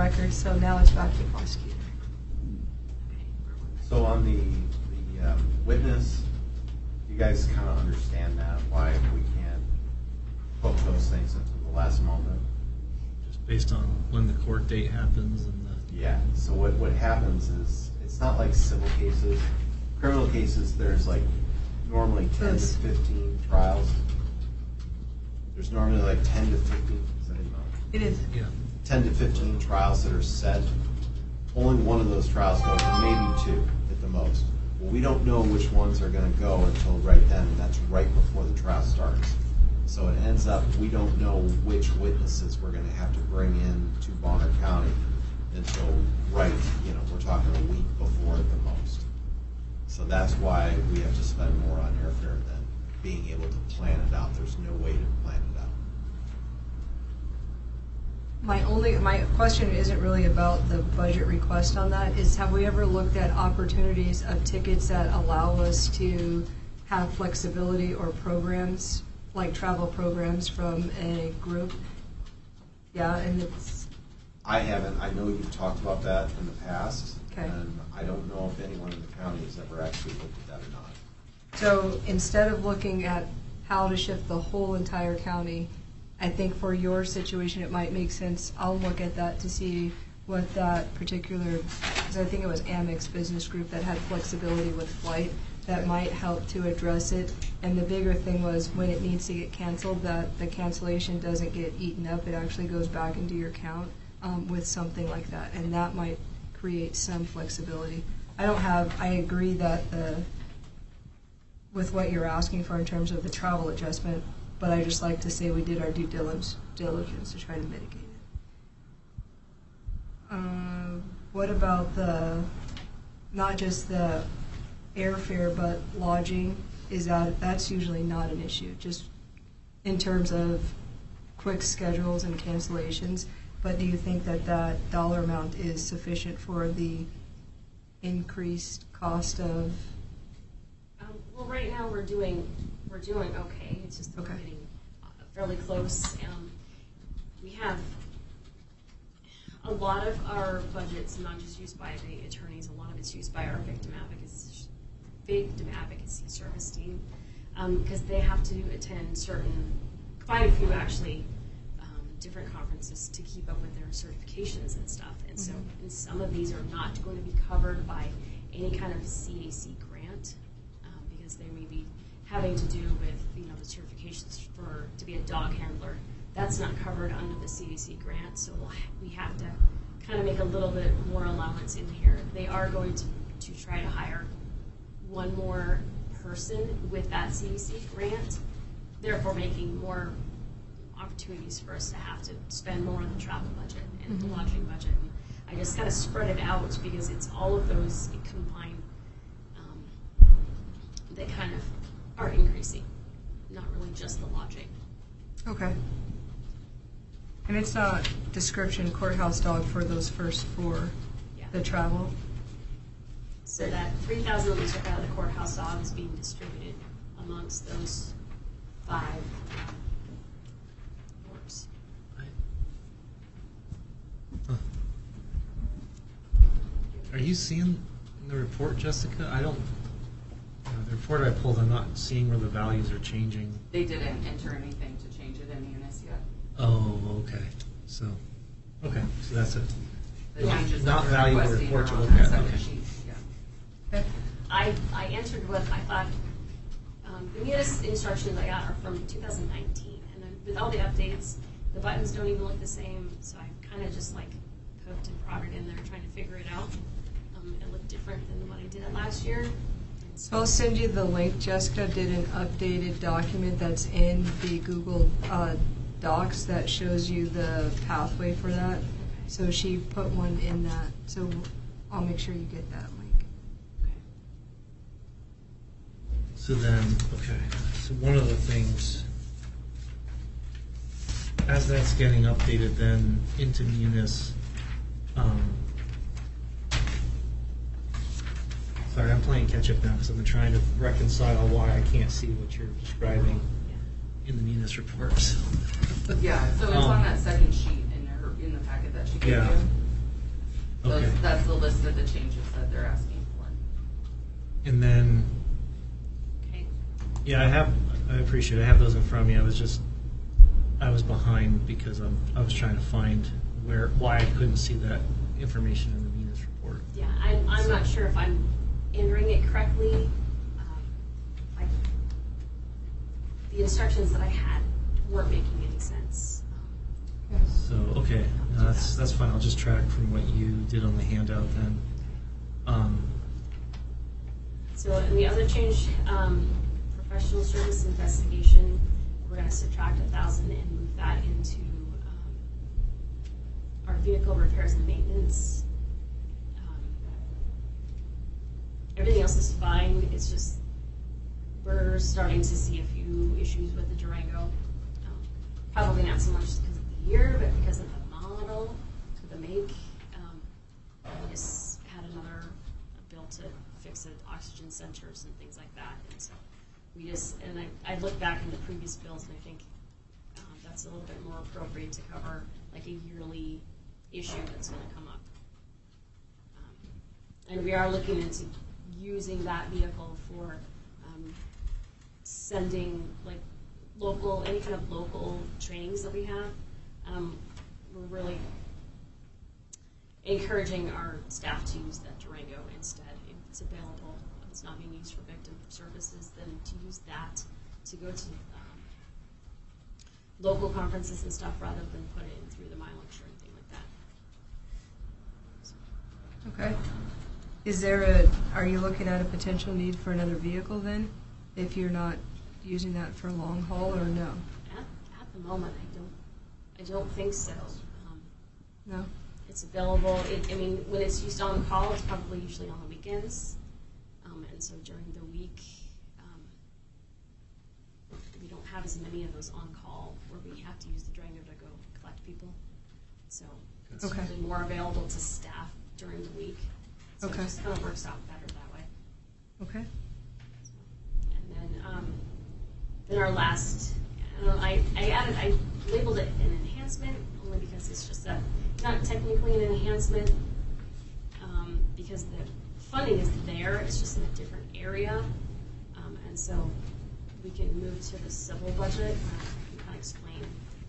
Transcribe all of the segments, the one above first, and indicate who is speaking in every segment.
Speaker 1: record, so now it's back to the prosecutor.
Speaker 2: So on the witness, you guys kind of understand that, why we can't put those things into the last moment?
Speaker 3: Just based on when the court date happens and the...
Speaker 2: Yeah, so what happens is, it's not like civil cases. Criminal cases, there's like normally 10 to 15 trials. There's normally like 10 to 15, is that in mind?
Speaker 1: It is.
Speaker 3: Yeah.
Speaker 2: 10 to 15 trials that are set. Only one of those trials goes, or maybe two at the most. Well, we don't know which ones are going to go until right then, and that's right before the trial starts. So it ends up, we don't know which witnesses we're going to have to bring in to Bonner County until right, we're talking a week before at the most. So that's why we have to spend more on airfare than being able to plan it out. There's no way to plan it out.
Speaker 1: My question isn't really about the budget request on that, is have we ever looked at opportunities of tickets that allow us to have flexibility or programs, like travel programs from a group? Yeah, and it's...
Speaker 2: I haven't. I know you've talked about that in the past.
Speaker 1: Okay.
Speaker 2: And I don't know if anyone in the county has ever actually looked at that or not.
Speaker 1: So instead of looking at how to shift the whole entire county, I think for your situation it might make sense. I'll look at that to see what that particular, because I think it was Amex Business Group that had flexibility with flight that might help to address it. And the bigger thing was when it needs to get canceled, that the cancellation doesn't get eaten up. It actually goes back into your account with something like that. And that might create some flexibility. I agree that with what you're asking for in terms of the travel adjustment, but I just like to say we did our due diligence to try to mitigate it. What about not just the airfare, but lodging? That's usually not an issue, just in terms of quick schedules and cancellations. But do you think that dollar amount is sufficient for the increased cost of?
Speaker 4: Well, right now we're doing okay. It's just we're getting fairly close. We have a lot of our budgets not just used by the attorneys. A lot of it's used by our victim advocacy service team because they have to attend quite a few actually. Different conferences to keep up with their certifications and stuff, and so and some of these are not going to be covered by any kind of CAC grant because they may be having to do with the certifications to be a dog handler. That's not covered under the CAC grant, so we have to kind of make a little bit more allowance in here. They are going to try to hire one more person with that CAC grant, therefore making more opportunities for us to have to spend more on the travel budget and the lodging budget. And I just kind of spread it out because it's all of those combined that kind of are increasing, not really just the lodging.
Speaker 1: Okay. And it's not description courthouse dog for those first four, the travel?
Speaker 4: So that 3,000 that we took out of the courthouse dog is being distributed amongst those 5 works.
Speaker 3: Are you seeing the report, Jessica? I don't. The report I pulled, I'm not seeing where the values are changing.
Speaker 5: They didn't enter anything to change it in the UNIS yet.
Speaker 3: Oh, okay. So that's it.
Speaker 5: The changes
Speaker 3: not
Speaker 5: that
Speaker 3: valuable
Speaker 5: requesting
Speaker 3: report
Speaker 5: are
Speaker 3: to
Speaker 5: on
Speaker 3: look
Speaker 5: that
Speaker 3: at.
Speaker 5: second
Speaker 3: Okay.
Speaker 5: sheet. Yeah.
Speaker 4: I entered what I thought the UNIS instructions I got are from 2019, and then with all the updates, the buttons don't even look the same. So I kind of just poked and prodded in there trying to figure it out. It looked different than what I did last year.
Speaker 1: So I'll send you the link. Jessica did an updated document that's in the Google Docs that shows you the pathway for that. So she put one in that. So I'll make sure you get that link.
Speaker 3: So then, so one of the things, as that's getting updated then into Munis, sorry, I'm playing catch up now because I'm trying to reconcile why I can't see what you're describing in the Munis report. So.
Speaker 5: Yeah, so it's on that second sheet in the packet that she gave you.
Speaker 3: Okay.
Speaker 5: That's the list of the changes that they're asking for.
Speaker 3: And then,
Speaker 4: Okay.
Speaker 3: yeah, I appreciate it. I have those in front of me. I was behind because I was trying to find why I couldn't see that information in the Venus report.
Speaker 4: Yeah, I'm not sure if I'm entering it correctly. Like, the instructions that I had weren't making any sense.
Speaker 3: So, okay, no, that's fine. I'll just track from what you did on the handout then.
Speaker 4: So, and the other change, professional service investigation, we're going to subtract 1,000 and move that into our vehicle repairs and maintenance. Everything else is fine. It's just we're starting to see a few issues with the Durango. Probably not so much because of the year, but because of the model, the make. We just had another bill to fix the oxygen sensors and things like that, and so I look back in the previous bills and I think that's a little bit more appropriate to cover like a yearly issue that's going to come up. And we are looking into using that vehicle for sending like any kind of local trainings that we have. We're really encouraging our staff to use that Durango instead. If it's available, if it's not being used for victim services, then to use that to go to local conferences and stuff rather than put it in through the mileage or anything like that.
Speaker 1: Okay. Are you looking at a potential need for another vehicle then, if you're not using that for long haul, or no?
Speaker 4: At the moment, I don't think so.
Speaker 1: No?
Speaker 4: It's available. When it's used on call, it's probably usually on the weekends. And so during the week, we don't have as many of those on call where we have to use the Durango to go collect people. So it's
Speaker 1: Okay.
Speaker 4: really more available to staff during the week. So
Speaker 1: Okay.
Speaker 4: it just kind of works out better that way.
Speaker 1: Okay.
Speaker 4: And then our last, I labeled it an enhancement only because it's just not technically an enhancement because the funding is there, it's just in a different area. And so we can move to the civil budget. I can kind of explain.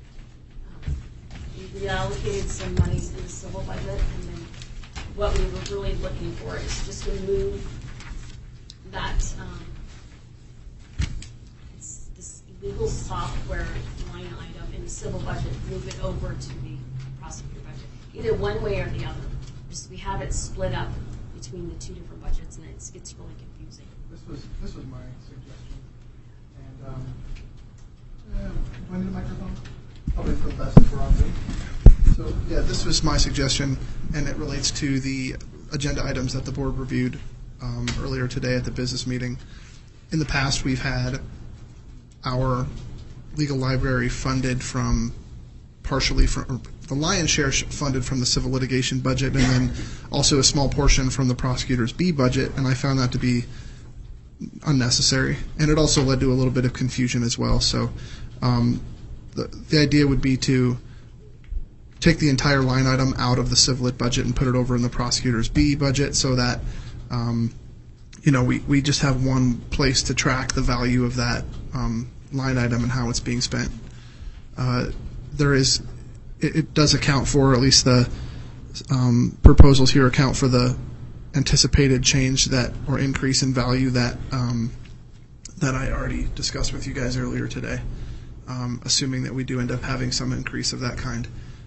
Speaker 4: We reallocated some monies in the civil budget, and then what we were really looking for is just to move that this legal software line item in the civil budget, move it over to the prosecutor budget, either one way or the other. Just we have it split up between the two different budgets, and it gets really confusing.
Speaker 6: This was my suggestion, and do I need a microphone? Probably for the best if we're on Zoom. So yeah, this was my suggestion, and it relates to the agenda items that the board reviewed earlier today at the business meeting. In the past, we've had our legal library funded partially from the lion's share funded from the civil litigation budget, and then also a small portion from the prosecutor's B budget, and I found that to be unnecessary, and it also led to a little bit of confusion as well. So the idea would be to take the entire line item out of the civil lit budget and put it over in the prosecutor's B budget, so that we just have one place to track the value of that line item and how it's being spent. It does account for, at least the proposals here account for the anticipated change or increase in value that I already discussed with you guys earlier today, assuming that we do end up having some increase of that kind.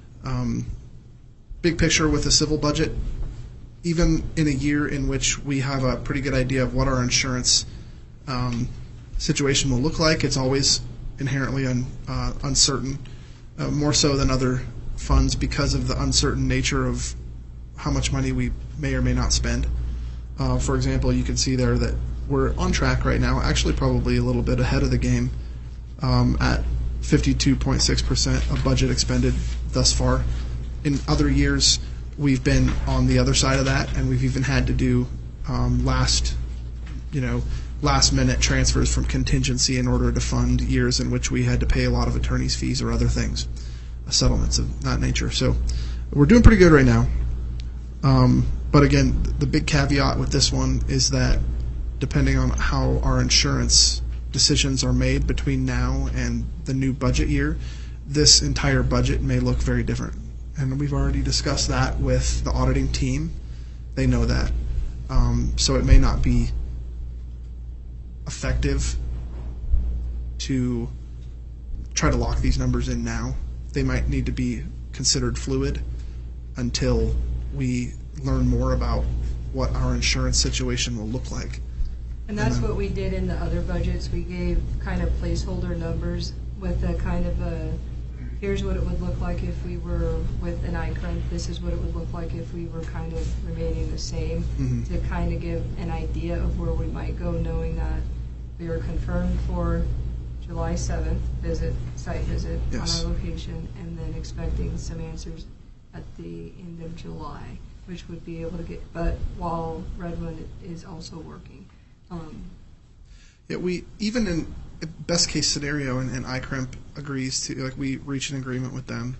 Speaker 6: Big picture with the civil budget, even in a year in which we have a pretty good idea of what our insurance situation will look like, it's always inherently uncertain, more so than other funds because of the uncertain nature of how much money we may or may not spend. For example, you can see there that we're on track right now, actually probably a little bit ahead of the game at 52.6% of budget expended thus far. In other years, we've been on the other side of that, and we've even had to do last minute transfers from contingency in order to fund years in which we had to pay a lot of attorney's fees or other things, settlements of that nature. So we're doing pretty good right now. But again, the big caveat with this one is that depending on how our insurance decisions are made between now and the new budget year, this entire budget may look very different. And we've already discussed that with the auditing team. They know that. So it may not be effective to try to lock these numbers in now. They might need to be considered fluid until we learn more about what our insurance situation will look like.
Speaker 1: And that's what we did in the other budgets. We gave kind of placeholder numbers with a kind of a, here's what it would look like if we were with an ICRIM. This is what it would look like if we were kind of remaining the same, to kind of give an idea of where we might go, knowing that we were confirmed for July 7th site visit
Speaker 6: Yes.
Speaker 1: on our location, and then expecting some answers at the end of July, which would be able to get, but while Redwood is also working.
Speaker 6: Yeah, we, even in best case scenario, and ICRIMP agrees to, like, we reach an agreement with them,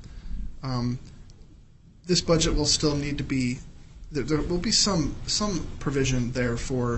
Speaker 6: this budget will still need to be, there will be some provision there for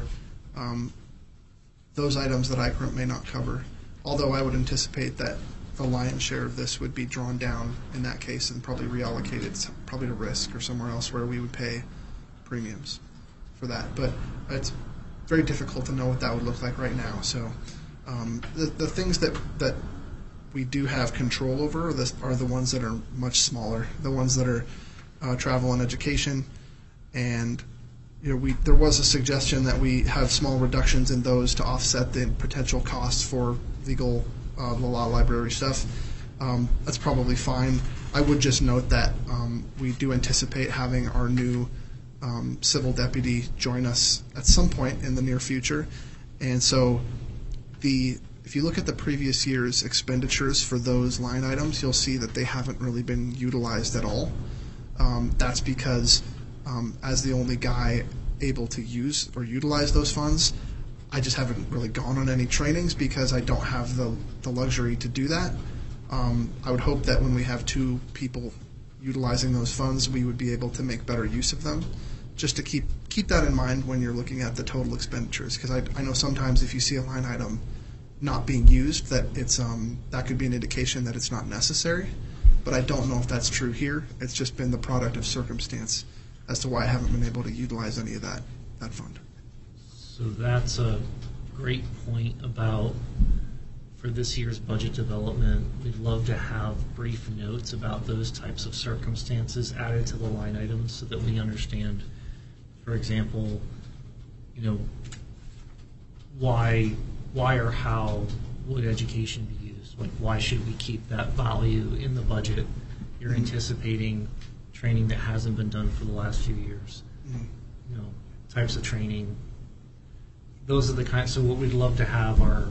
Speaker 6: those items that ICRIMP may not cover. Although I would anticipate that the lion's share of this would be drawn down in that case and probably reallocated probably to risk or somewhere else where we would pay premiums for that. But it's very difficult to know what that would look like right now. So the things that we do have control over are the ones that are much smaller, the ones that are travel and education. And there was a suggestion that we have small reductions in those to offset the potential costs for legal, the law library stuff. That's probably fine. I would just note that we do anticipate having our new civil deputy join us at some point in the near future. And so if you look at the previous year's expenditures for those line items, you'll see that they haven't really been utilized at all. That's because as the only guy able to use or utilize those funds, I just haven't really gone on any trainings because I don't have the luxury to do that. I would hope that when we have two people utilizing those funds, we would be able to make better use of them. Just to keep that in mind when you're looking at the total expenditures, because I know sometimes if you see a line item not being used, that it's that could be an indication that it's not necessary. But I don't know if that's true here. It's just been the product of circumstance as to why I haven't been able to utilize any of that fund.
Speaker 3: So that's a great point about, for this year's budget development, we'd love to have brief notes about those types of circumstances added to the line items so that we understand, for example, why or how would education be used? Like, why should we keep that value in the budget? You're anticipating training that hasn't been done for the last few years. Types of training. Those are the kinds. So what we'd love to have are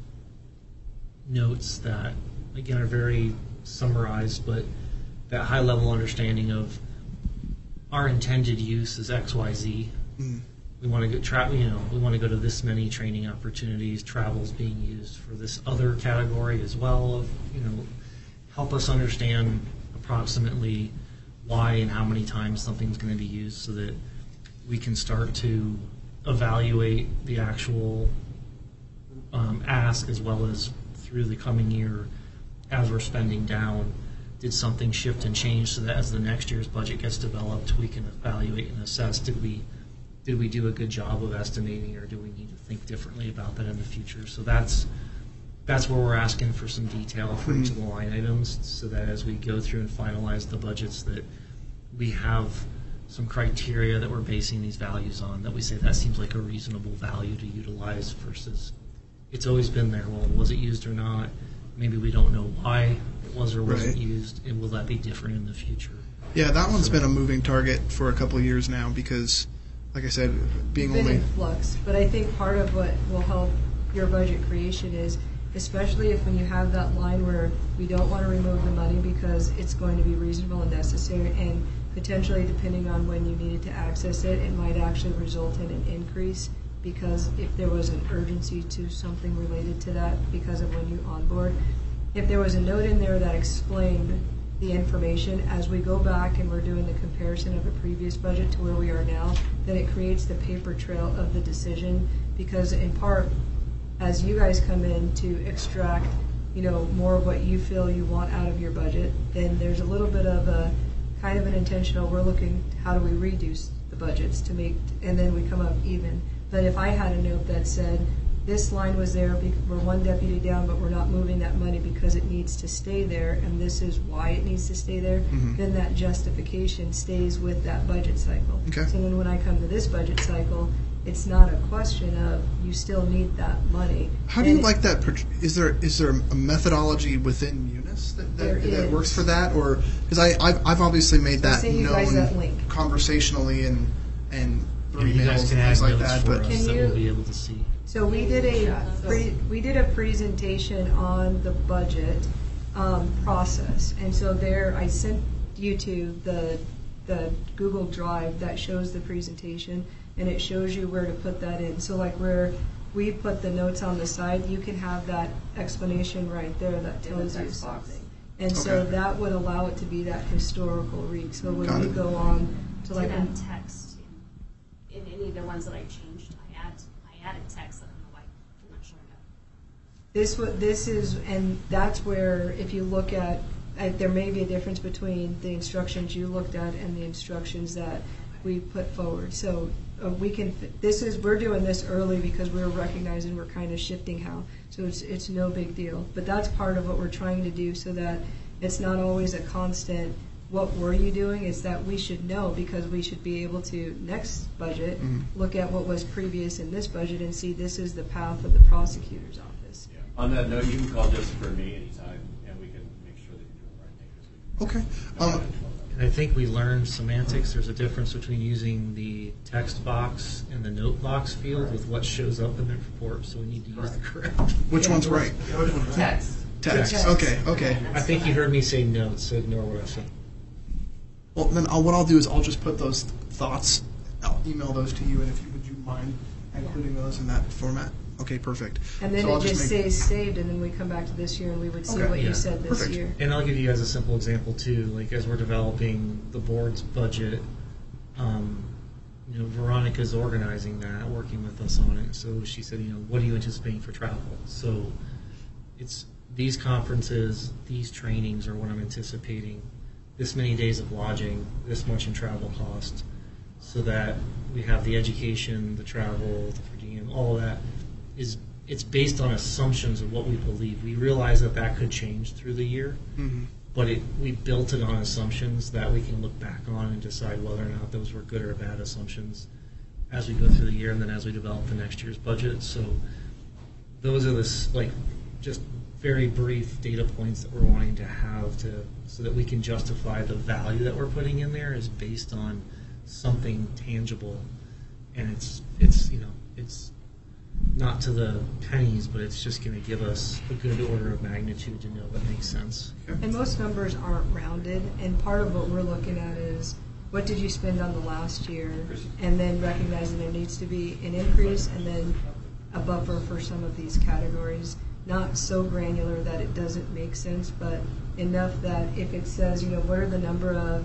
Speaker 3: notes that, again, are very summarized, but that high-level understanding of our intended use is X, Y, Z. We want to go we want to go to this many training opportunities. Travel's being used for this other category as well. Of help us understand approximately why and how many times something's going to be used, so that we can start to evaluate the actual ask, as well as through the coming year as we're spending down. Did something shift and change so that as the next year's budget gets developed, we can evaluate and assess, did we do a good job of estimating, or do we need to think differently about that in the future? So that's where we're asking for some detail for each of the line items, so that as we go through and finalize the budgets, that we have some criteria that we're basing these values on, that we say that seems like a reasonable value to utilize versus it's always been there. Well, was it used or not? Maybe we don't know why it was or wasn't used, and will that be different in the future?
Speaker 6: Yeah, that one's been a moving target for a couple of years now because, like I said, being
Speaker 1: Been
Speaker 6: only
Speaker 1: in flux, but I think part of what will help your budget creation is, especially if when you have that line where we don't want to remove the money because it's going to be reasonable and necessary, and potentially depending on when you needed to access it, it might actually result in an increase, because if there was an urgency to something related to that because of when you onboard, if there was a note in there that explained the information. As we go back and we're doing the comparison of a previous budget to where we are now, then it creates the paper trail of the decision, because in part, as you guys come in to extract, more of what you feel you want out of your budget, then there's a little bit of a kind of an intentional, we're looking, how do we reduce the budgets to make, and then we come up even. But if I had a note that said, this line was there, we're one deputy down, but we're not moving that money because it needs to stay there, and this is why it needs to stay there, then that justification stays with that budget cycle.
Speaker 6: Okay.
Speaker 1: So then when I come to this budget cycle, it's not a question of you still need that money.
Speaker 6: How do you like that? Is there a methodology within Munis
Speaker 1: There
Speaker 6: that
Speaker 1: is.
Speaker 6: works for that, or because I've obviously made that
Speaker 1: send you guys that
Speaker 6: known
Speaker 1: link.
Speaker 6: conversationally and through
Speaker 3: And you guys
Speaker 6: emails
Speaker 3: can
Speaker 6: and
Speaker 3: add
Speaker 6: things like
Speaker 3: notes
Speaker 6: that.
Speaker 3: for
Speaker 6: But
Speaker 3: us that
Speaker 1: Can
Speaker 3: we'll
Speaker 1: you-
Speaker 3: be able to see.
Speaker 1: So we did a presentation on the budget process, and so there I sent you to the Google Drive that shows the presentation, and it shows you where to put that in. So like where we put the notes on the side, you can have that explanation right there that
Speaker 5: In the
Speaker 1: tells you
Speaker 5: text box.
Speaker 1: something. And so
Speaker 6: Okay.
Speaker 1: that would allow it to be that historical read. So when
Speaker 6: Got
Speaker 1: we
Speaker 6: it.
Speaker 1: go on to
Speaker 4: To
Speaker 1: like
Speaker 4: that text, in any of the ones that I changed, I added text that I don't know why I'm not showing up.
Speaker 1: This is, and that's where, if you look at, there may be a difference between the instructions you looked at and the instructions that we put forward. So we're doing this early because we're recognizing we're kind of shifting how. So it's no big deal. But that's part of what we're trying to do, so that it's not always a constant, what were you doing? It's that we should know, because we should be able to, next budget, look at what was previous in this budget and see this is the path of the prosecutor's office.
Speaker 7: Yeah. On that note, you can call Jessica or me anytime, and we can make sure that you're doing the right thing this week.
Speaker 6: okay,
Speaker 3: And I think we learned semantics. There's a difference between using the text box and the note box field with what shows up in the report, so we need to use the correct.
Speaker 6: which one's right?
Speaker 5: Text.
Speaker 6: Text.
Speaker 1: Text.
Speaker 6: Okay.
Speaker 3: I think you heard me say notes, so ignore what I said.
Speaker 6: Well, then what I'll do is I'll just put those thoughts. I'll email those to you, and would you mind including those in that format? Okay, perfect.
Speaker 1: And then
Speaker 6: So I'll
Speaker 1: it just
Speaker 6: make-
Speaker 1: stays saved, and then we come back to this year and we would see
Speaker 6: Okay.
Speaker 1: what
Speaker 3: Yeah.
Speaker 1: you said this
Speaker 6: Perfect.
Speaker 1: year.
Speaker 3: And I'll give you guys a simple example too. Like as we're developing the board's budget, Veronica's organizing that, working with us on it. So she said, what are you anticipating for travel? So it's these conferences, these trainings are what I'm anticipating. This many days of lodging, this much in travel cost, so that we have the education, the travel, the per diem, all of that it's based on assumptions of what we believe. We realize that could change through the year, but we built it on assumptions that we can look back on and decide whether or not those were good or bad assumptions as we go through the year and then as we develop the next year's budget. So those are just very brief data points that we're wanting to have so that we can justify the value that we're putting in there is based on something tangible, and it's not to the pennies, but it's just going to give us a good order of magnitude to know what makes sense.
Speaker 1: And most numbers aren't rounded, and part of what we're looking at is what did you spend on the last year, and then recognizing there needs to be an increase and then a buffer for some of these categories. Not so granular that it doesn't make sense, but enough that if it says, what are the number of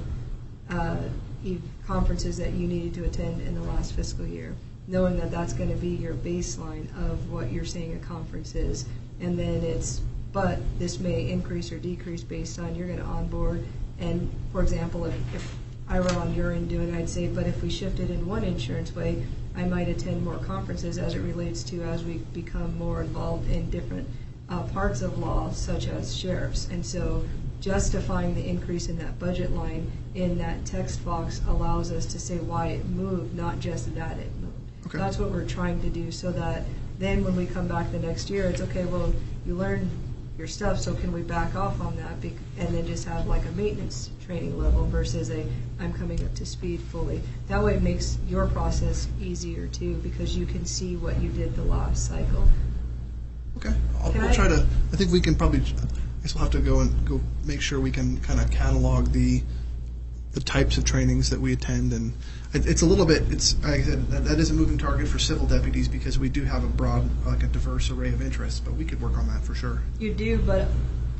Speaker 1: conferences that you needed to attend in the last fiscal year, knowing that that's going to be your baseline of what you're saying a conference is, and then but this may increase or decrease based on you're going to onboard, and for example, if I were on your end doing it, I'd say, but if we shifted in one insurance way, I might attend more conferences as it relates to as we become more involved in different parts of law, such as sheriffs. And so justifying the increase in that budget line in that text box allows us to say why it moved, not just that it moved.
Speaker 6: Okay.
Speaker 1: That's what we're trying to do, so that then when we come back the next year, it's okay, well, you learned your stuff, so can we back off on that and then just have like a maintenance training level versus I'm coming up to speed fully. That way it makes your process easier too, because you can see what you did the last cycle.
Speaker 6: Okay,
Speaker 1: Can
Speaker 6: we'll
Speaker 1: I-
Speaker 6: try to. I think we can probably. I guess we'll have to go make sure we can kind of catalog the types of trainings that we attend, and it's a little bit. It's like I said, that is a moving target for civil deputies because we do have a broad, a diverse array of interests, but we could work on that for sure.
Speaker 1: You do, but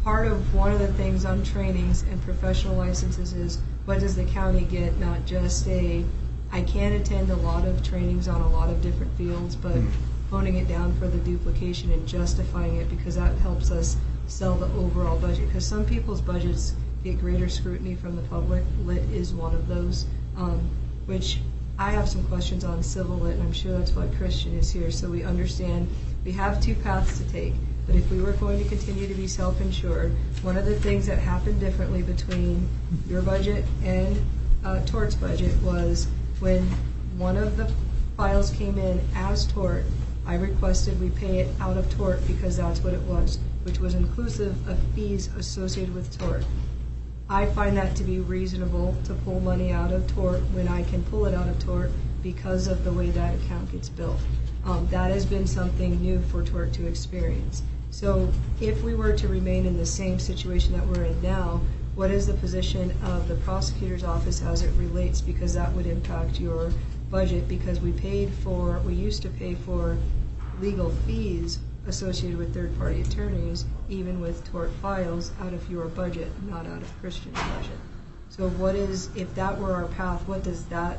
Speaker 1: part of one of the things on trainings and professional licenses is what does the county get, not just I can attend a lot of trainings on a lot of different fields, but honing it down for the duplication and justifying it, because that helps us sell the overall budget. Because some people's budgets get greater scrutiny from the public. Lit is one of those, which I have some questions on civil lit, and I'm sure that's why Christian is here, so we understand we have two paths to take. But if we were going to continue to be self-insured, one of the things that happened differently between your budget and Tort's budget was when one of the files came in as Tort, I requested we pay it out of Tort because that's what it was, which was inclusive of fees associated with Tort. I find that to be reasonable to pull money out of Tort when I can pull it out of Tort because of the way that account gets built. That has been something new for Tort to experience. So if we were to remain in the same situation that we're in now, what is the position of the prosecutor's office as it relates? Because that would impact your budget, because we used to pay for legal fees associated with third-party attorneys, even with Tort files, out of your budget, not out of Christian's budget. So if that were our path, what does that,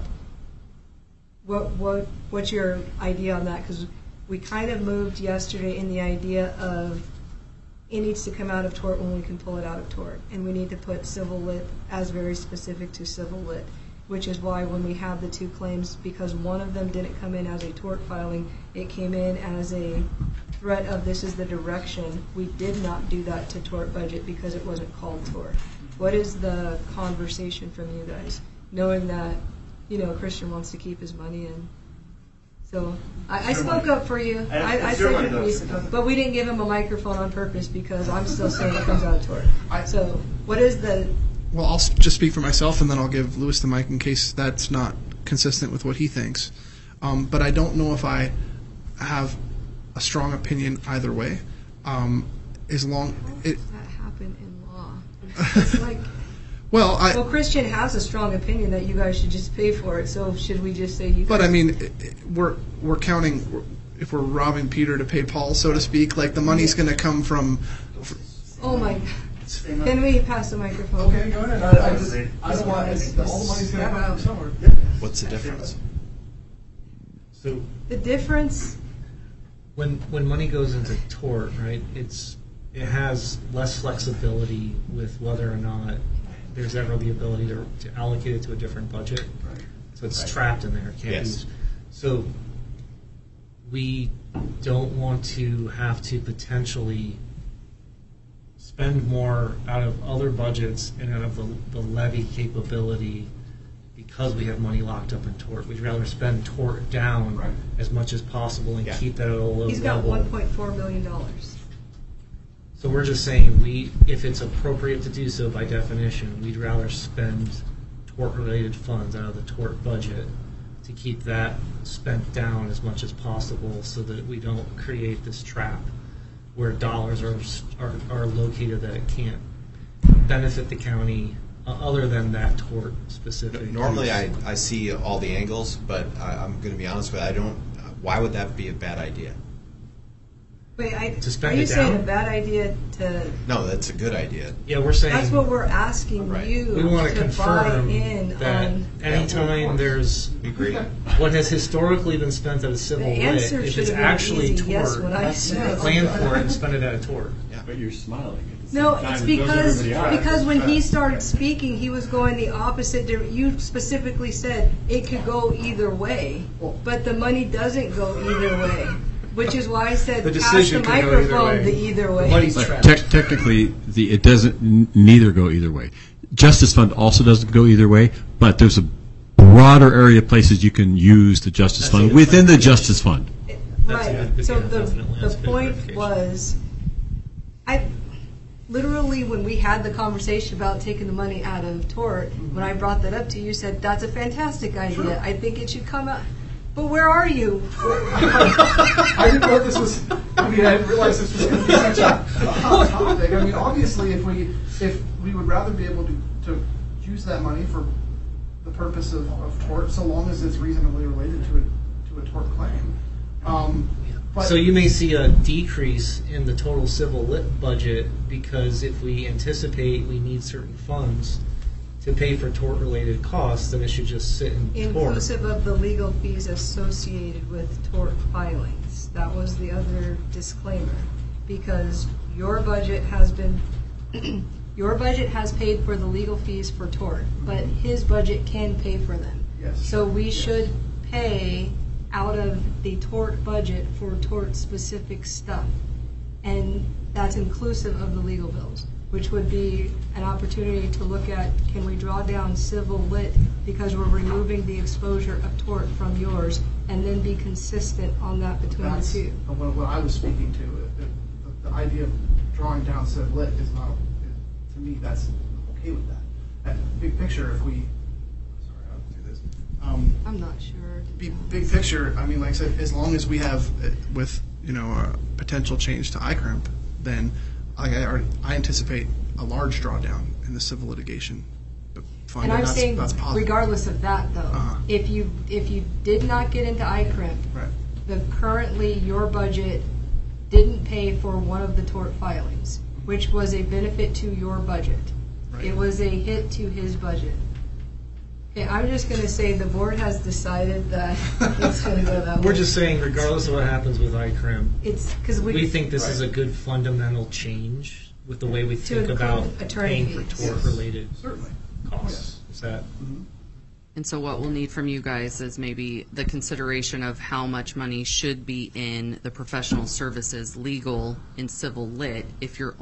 Speaker 1: what's your idea on that? Because we kind of moved yesterday in the idea of it needs to come out of Tort when we can pull it out of Tort, and we need to put civil lit as very specific to civil lit, which is why when we have the two claims, because one of them didn't come in as a Tort filing, it came in as a threat of this is the direction. We did not do that to Tort budget because it wasn't called Tort. What is the conversation from you guys, knowing that, Christian wants to keep his money in? So I spoke up for you. I said your piece, but we didn't give him a microphone on purpose because I'm still saying it comes out of Tort. So what is the...
Speaker 6: Well, I'll just speak for myself, and then I'll give Lewis the mic in case that's not consistent with what he thinks. But I don't know if I have a strong opinion either way. As long
Speaker 1: How does that happen in law? It's like...
Speaker 6: Well,
Speaker 1: Christian has a strong opinion that you guys should just pay for it. So should we just say you?
Speaker 6: But I mean, we're counting. If we're robbing Peter to pay Paul, so to speak, like the money's going to come from.
Speaker 1: Oh my! Can we pass the microphone?
Speaker 8: Okay, go ahead. I don't want all the money's going to come from somewhere.
Speaker 2: What's the difference?
Speaker 3: So
Speaker 1: The difference.
Speaker 3: when money goes into Tort, right, it has less flexibility with whether or not there's ever the ability to allocate it to a different budget.
Speaker 8: Right.
Speaker 3: So it's trapped in there. It can't
Speaker 2: Yes.
Speaker 3: be. So we don't want to have to potentially spend more out of other budgets and out of the levy capability because we have money locked up in Tort. We'd rather spend Tort down
Speaker 8: Right.
Speaker 3: as much as possible and
Speaker 2: Yeah.
Speaker 3: keep that at a low
Speaker 1: He's got
Speaker 3: level.
Speaker 1: $1.4 million.
Speaker 3: So we're just saying if it's appropriate to do so by definition, we'd rather spend tort-related funds out of the Tort budget to keep that spent down as much as possible so that we don't create this trap where dollars are located that can't benefit the county other than that Tort specific.
Speaker 2: Normally,
Speaker 3: use.
Speaker 2: I see all the angles, but I'm going to be honest with you. I don't. Why would that be a bad idea?
Speaker 1: Wait,
Speaker 3: To spend
Speaker 1: are you
Speaker 3: it
Speaker 1: saying
Speaker 3: down?
Speaker 1: a bad idea to?
Speaker 2: No, that's a good idea.
Speaker 3: Yeah, we're saying
Speaker 1: That's what we're asking
Speaker 2: Right.
Speaker 1: you
Speaker 3: we want to
Speaker 1: buy
Speaker 3: confirm
Speaker 1: in
Speaker 3: that
Speaker 1: on.
Speaker 3: anytime there's
Speaker 2: We agree.
Speaker 3: what has historically been spent out of civil
Speaker 1: The
Speaker 3: lit,
Speaker 1: answer
Speaker 3: if
Speaker 1: should
Speaker 3: it's
Speaker 1: have been
Speaker 3: actually
Speaker 1: easy, yes,
Speaker 3: Tort,
Speaker 1: what I said.
Speaker 3: plan for it and spend it out of Tort.
Speaker 7: But you're smiling at the same
Speaker 1: No,
Speaker 7: time
Speaker 1: it's
Speaker 7: as
Speaker 1: because
Speaker 7: everybody else.
Speaker 1: because when he started speaking, he was going the opposite. You specifically said it could go either way, but the money doesn't go either way, which is why I said
Speaker 3: The
Speaker 1: pass the
Speaker 3: decision could go either
Speaker 1: microphone
Speaker 3: way.
Speaker 1: the either way.
Speaker 3: The money's
Speaker 9: But
Speaker 3: trapped.
Speaker 9: technically, it doesn't neither go either way. Justice Fund also doesn't go either way, but there's a broader area of places you can use the Justice Fund within the Justice Fund.
Speaker 3: That's
Speaker 1: Right.
Speaker 3: good.
Speaker 1: So
Speaker 3: Yeah, definitely.
Speaker 1: the
Speaker 3: That's good
Speaker 1: point
Speaker 3: clarification.
Speaker 1: was, I literally when we had the conversation about taking the money out of Tort, when I brought that up to you, you said that's a fantastic idea. I think it should come out. But where are you?
Speaker 8: I didn't know this was. I didn't realize this was going to be such a hot topic. I mean, obviously, if we would rather be able to use that money for the purpose of tort, so long as it's reasonably related to a tort claim, But
Speaker 3: So you may see a decrease in the total civil lit budget because if we anticipate we need certain funds to pay for tort-related costs, then it should just sit in tort.
Speaker 1: Inclusive of the legal fees associated with tort filings. That was the other disclaimer. Because your budget has been, your budget has paid for the legal fees for tort, but his budget can pay for them.
Speaker 8: Yes.
Speaker 1: So we should pay out of the tort budget for tort-specific stuff. And that's inclusive of the legal bills, which would be an opportunity to look at, can we draw down civil lit because we're removing the exposure of tort from yours, and then be consistent on that between
Speaker 8: that's
Speaker 1: the two.
Speaker 8: what I was speaking to. The idea of drawing down civ lit is not, to me, that's okay with that. Big picture, if we, sorry, I'll do this.
Speaker 1: I'm not sure.
Speaker 8: Big picture, I mean, like I said, as long as we have, with, a potential change to ICRIMP, then I anticipate a large drawdown in the civil litigation fund.
Speaker 1: And I'm saying,
Speaker 8: that's positive.
Speaker 1: regardless of that, though,
Speaker 8: Uh-huh.
Speaker 1: if you did not get into ICRIMP,
Speaker 8: Right.
Speaker 1: then currently your budget didn't pay for one of the tort filings, which was a benefit to your budget.
Speaker 8: Right.
Speaker 1: It was a hit to his budget. Okay, I'm just going to say the board has decided that it's going to go that way.
Speaker 3: We're just saying, regardless of what happens with ICRIM,
Speaker 1: It's because
Speaker 3: we think this is a
Speaker 8: Right.
Speaker 3: good fundamental change with the way we
Speaker 1: To
Speaker 3: think
Speaker 1: include
Speaker 3: about
Speaker 1: attorney
Speaker 3: paying for
Speaker 1: fees.
Speaker 3: tort-related
Speaker 8: Certainly.
Speaker 3: costs. Is that?
Speaker 5: And so what we'll need from you guys is maybe the consideration of how much money should be in the professional services, legal, and civil lit if you're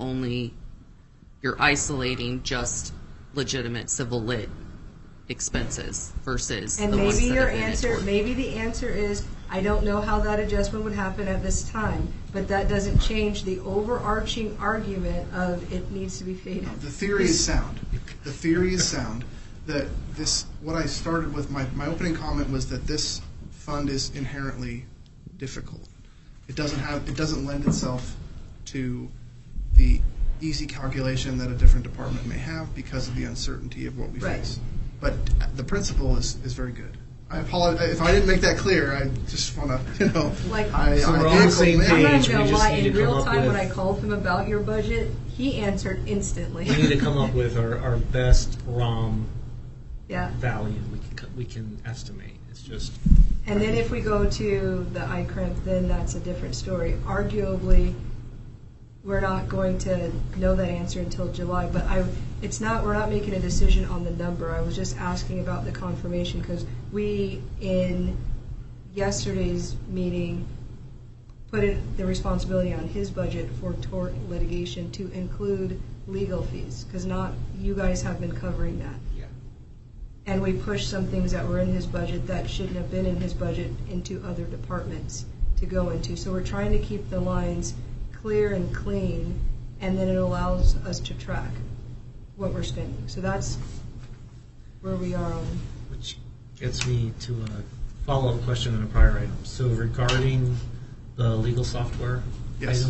Speaker 5: isolating just legitimate civil lit expenses versus
Speaker 1: And
Speaker 5: the ones
Speaker 1: maybe
Speaker 5: that
Speaker 1: your
Speaker 5: have been in
Speaker 1: answer,
Speaker 5: tort.
Speaker 1: maybe the answer is, I don't know how that adjustment would happen at this time, but that doesn't change the overarching argument of it needs to be paid.
Speaker 6: The theory is sound. The theory is sound. That this, what I started with, my opening comment was that this fund is inherently difficult. It doesn't lend itself to the easy calculation that a different department may have because of the uncertainty of what we
Speaker 1: Right.
Speaker 6: face. But the principle is very good. I apologize if I didn't make that clear. I just want to,
Speaker 1: Like-
Speaker 3: So we're on the same
Speaker 1: I'm not
Speaker 3: page.
Speaker 1: even
Speaker 3: We
Speaker 1: gonna
Speaker 3: just
Speaker 1: lie,
Speaker 3: need
Speaker 1: in
Speaker 3: to come
Speaker 1: real
Speaker 3: up
Speaker 1: time when
Speaker 3: with-
Speaker 1: I called him about your budget, he answered instantly.
Speaker 3: We need to come up with our best ROM
Speaker 1: Yeah.
Speaker 3: value we can estimate. It's just
Speaker 1: And then if we go to the ICRIMP, then that's a different story. Arguably, we're not going to know that answer until July, but we're not making a decision on the number. I was just asking about the confirmation because we, in yesterday's meeting, put the responsibility on his budget for tort litigation to include legal fees, because not, you guys have been covering that.
Speaker 3: yeah.
Speaker 1: And we pushed some things that were in his budget that shouldn't have been in his budget into other departments to go into. So we're trying to keep the lines clear and clean, and then it allows us to track what we're spending. So that's where we are on.
Speaker 3: Which gets me to a follow-up question on a prior item. So regarding the legal software
Speaker 6: Yes.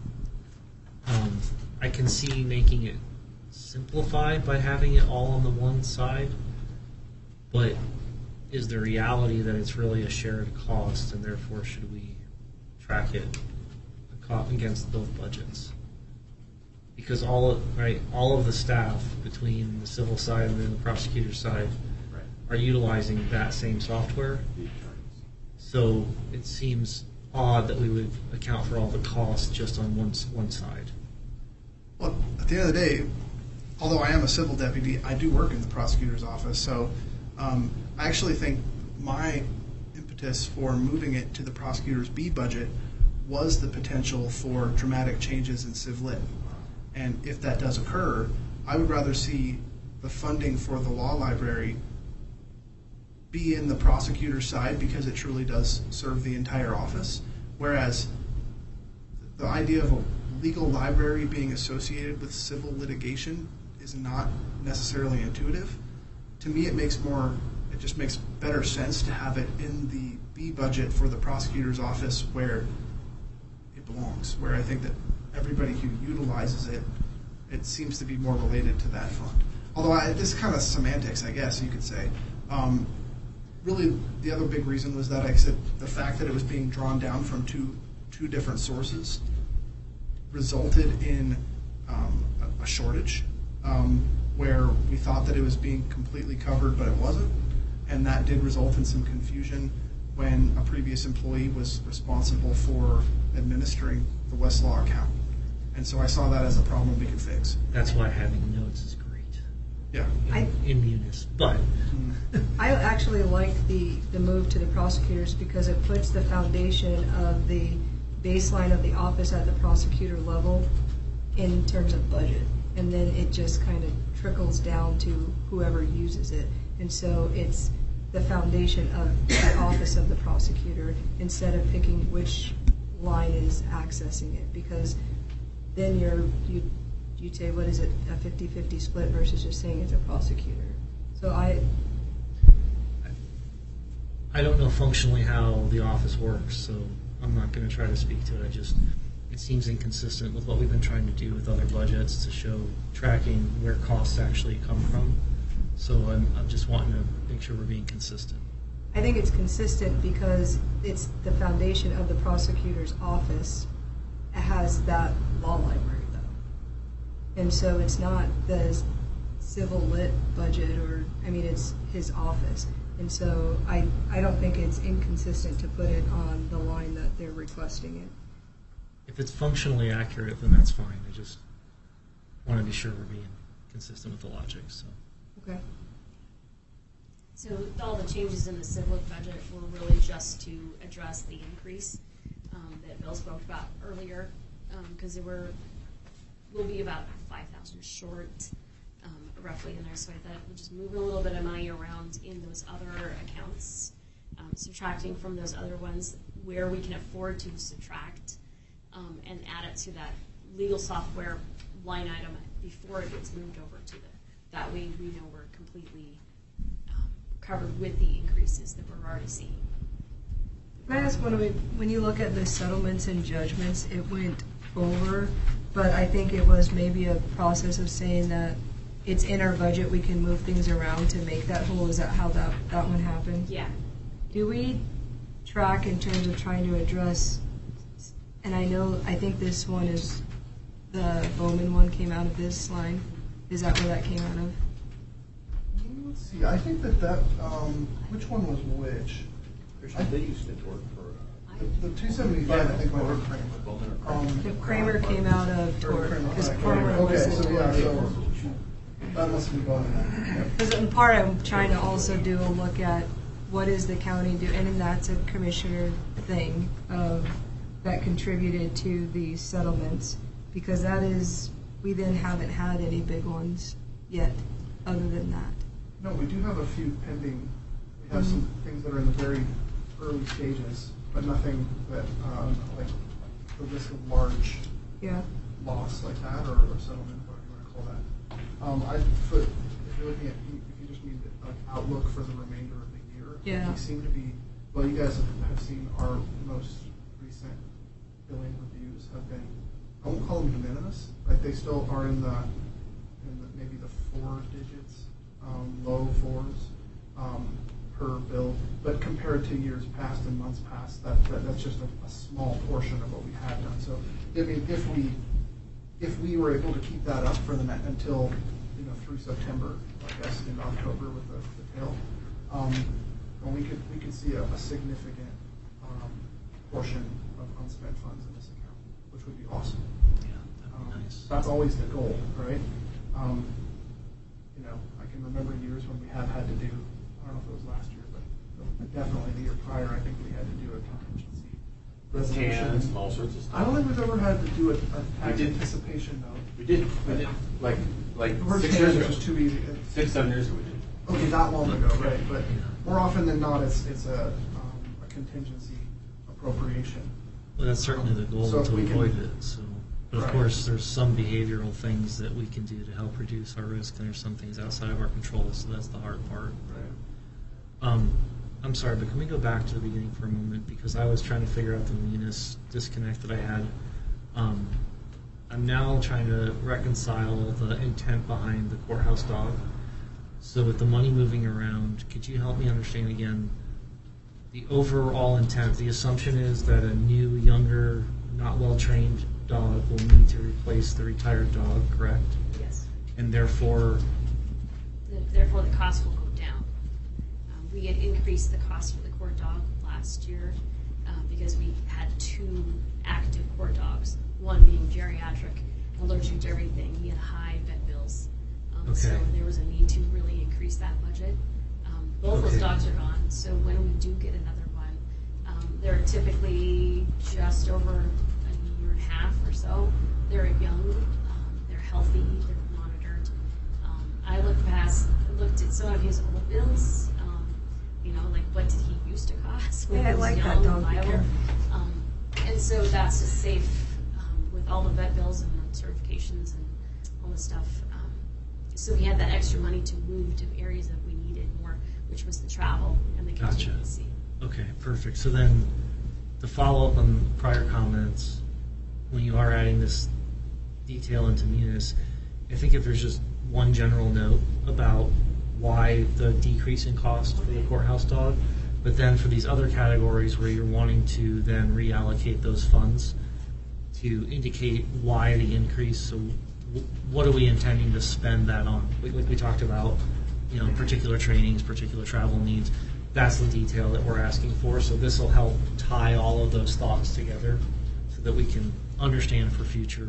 Speaker 3: item, I can see making it simplified by having it all on the one side, but is the reality that it's really a shared cost, and therefore should we track it against both budgets? Because all of the staff between the civil side and then the prosecutor side
Speaker 2: Right.
Speaker 3: are utilizing that same software.
Speaker 2: The attorneys.
Speaker 3: So it seems odd that we would account for all the costs just on one side.
Speaker 6: Well, at the end of the day, although I am a civil deputy, I do work in the prosecutor's office. So I actually think my impetus for moving it to the prosecutor's B budget was the potential for dramatic changes in civ lit. And if that does occur, I would rather see the funding for the law library be in the prosecutor's side because it truly does serve the entire office. Whereas the idea of a legal library being associated with civil litigation is not necessarily intuitive. To me, it just makes better sense to have it in the B budget for the prosecutor's office where it belongs, where I think that everybody who utilizes it, it seems to be more related to that fund. Although this is kind of semantics, I guess you could say.
Speaker 8: really, the other big reason was that, like I said, the fact that it was being drawn down from two different sources resulted in a shortage where we thought that it was being completely covered, but it wasn't. And that did result in some confusion when a previous employee was responsible for administering the Westlaw account. And so I saw that as a problem we could fix.
Speaker 3: That's why having notes is great.
Speaker 8: Yeah.
Speaker 3: In Munis, but
Speaker 1: I actually like the move to the prosecutors because it puts the foundation of the baseline of the office at the prosecutor level in terms of budget. And then it just kind of trickles down to whoever uses it. And so it's the foundation of the office of the prosecutor instead of picking which line is accessing it. Because then you'd say, what is it, a 50-50 split versus just saying it's a prosecutor. So I
Speaker 3: don't know functionally how the office works, so I'm not going to try to speak to it. It seems inconsistent with what we've been trying to do with other budgets to show tracking where costs actually come from. So I'm just wanting to make sure we're being consistent.
Speaker 1: I think it's consistent because it's the foundation of the prosecutor's office. It has that law library, though. And so it's not the civil lit budget it's his office. And so I don't think it's inconsistent to put it on the line that they're requesting it.
Speaker 3: If it's functionally accurate, then that's fine. I just want to be sure we're being consistent with the logic. So.
Speaker 1: Okay.
Speaker 4: So all the changes in the civil budget were really just to address the increase that Bill spoke about earlier, because we'll be about 5,000 short, roughly in there. So I thought we'll just move a little bit of money around in those other accounts, subtracting from those other ones where we can afford to subtract, and add it to that legal software line item before it gets moved over to that way we know we're completely covered with the increases that we're already seeing.
Speaker 1: Can I ask, when you look at the settlements and judgments, it went over, but I think it was maybe a process of saying that it's in our budget, we can move things around to make that whole. Is that how that one happened?
Speaker 4: Yeah.
Speaker 1: Do we track in terms of trying to address, and I think this one is, the Bowman one came out of this line. Is that where that came out of?
Speaker 8: Let's see. I think that which one was which?
Speaker 7: They used it to work for.
Speaker 8: The 275, I think, might be Kramer.
Speaker 1: The Kramer came out of tort, because Kramer
Speaker 8: Okay,
Speaker 1: was
Speaker 8: so
Speaker 1: in
Speaker 8: yeah,
Speaker 1: tort.
Speaker 8: so that must be going in.
Speaker 1: Because in part, I'm trying to also do a look at what is the county doing, and then that's a commissioner thing that contributed to these settlements, because that is, we then haven't had any big ones yet, other than that.
Speaker 8: No, we do have a few pending. We have some things that are in the very early stages, but nothing that like the risk of large loss like that or settlement, whatever you want to call that. If you're looking at, if you just need an outlook for the remainder of the year, we seem to be. Well, you guys have seen our most recent billing reviews have been. I won't call them de minimis. Like they still are in the maybe the 4 digits, low 4s per bill. But compared to years past and months past, that's just a small portion of what we had done. So I mean, if we were able to keep that up for until through September, I guess in October with the tail, then we could see a significant portion of unspent funds in this account, which would be awesome.
Speaker 3: Yeah, that'd be nice.
Speaker 8: That's always the goal, right? I can remember years when we have had to do, I don't know if it was last year, but definitely the year prior, I think we had to do a contingency resolution.
Speaker 7: Cans and all sorts of stuff.
Speaker 8: I don't think we've ever had to do a tax anticipation though.
Speaker 7: We did. Like
Speaker 8: The
Speaker 7: 6 years ago.
Speaker 8: was just too easy.
Speaker 7: 6-7 years ago we did.
Speaker 8: Okay, that long ago, right? But more often than not, it's a contingency appropriation.
Speaker 3: Well, that's certainly the goal,
Speaker 8: So
Speaker 3: to
Speaker 8: we can-
Speaker 3: avoid it. So, but of
Speaker 8: Right.
Speaker 3: course, there's some behavioral things that we can do to help reduce our risk, and there's some things outside of our control. So that's the hard part.
Speaker 8: Right.
Speaker 3: I'm sorry, but can we go back to the beginning for a moment, because I was trying to figure out the Munis disconnect that I had. I'm now trying to reconcile the intent behind the courthouse dog. So with the money moving around, could you help me understand again the overall intent? The assumption is that a new, younger, not well-trained dog will need to replace the retired dog, correct?
Speaker 4: Yes.
Speaker 3: And therefore,
Speaker 4: Therefore, the cost will go down. We had increased the cost for the court dog last year because we had 2 active court dogs, one being geriatric, allergic to everything. He had high vet bills. So
Speaker 3: Okay.
Speaker 4: there was a need to really increase that budget. Both those
Speaker 3: Okay.
Speaker 4: dogs are gone, so when we do get another one, they're typically just over a year and a half or so. They're young, they're healthy, they're monitored. I looked at some of his old bills, like what did he used to cost when
Speaker 1: Yeah, I
Speaker 4: he was
Speaker 1: like
Speaker 4: young
Speaker 1: that
Speaker 4: and
Speaker 1: dog. Be
Speaker 4: viable.
Speaker 1: careful.
Speaker 4: And so that's just safe with all the vet bills and the certifications and all the stuff. So we had that extra money to move to areas that we needed more, which was the travel and the
Speaker 3: Gotcha.
Speaker 4: contingency.
Speaker 3: okay, perfect. So then, to follow up on prior comments, when you are adding this detail into Munis, I think if there's just one general note about why the decrease in cost for the courthouse dog, but then for these other categories where you're wanting to then reallocate those funds to indicate why the increase. So what are we intending to spend that on? Like we talked about, particular trainings, particular travel needs. That's the detail that we're asking for. So this will help tie all of those thoughts together so that we can understand for future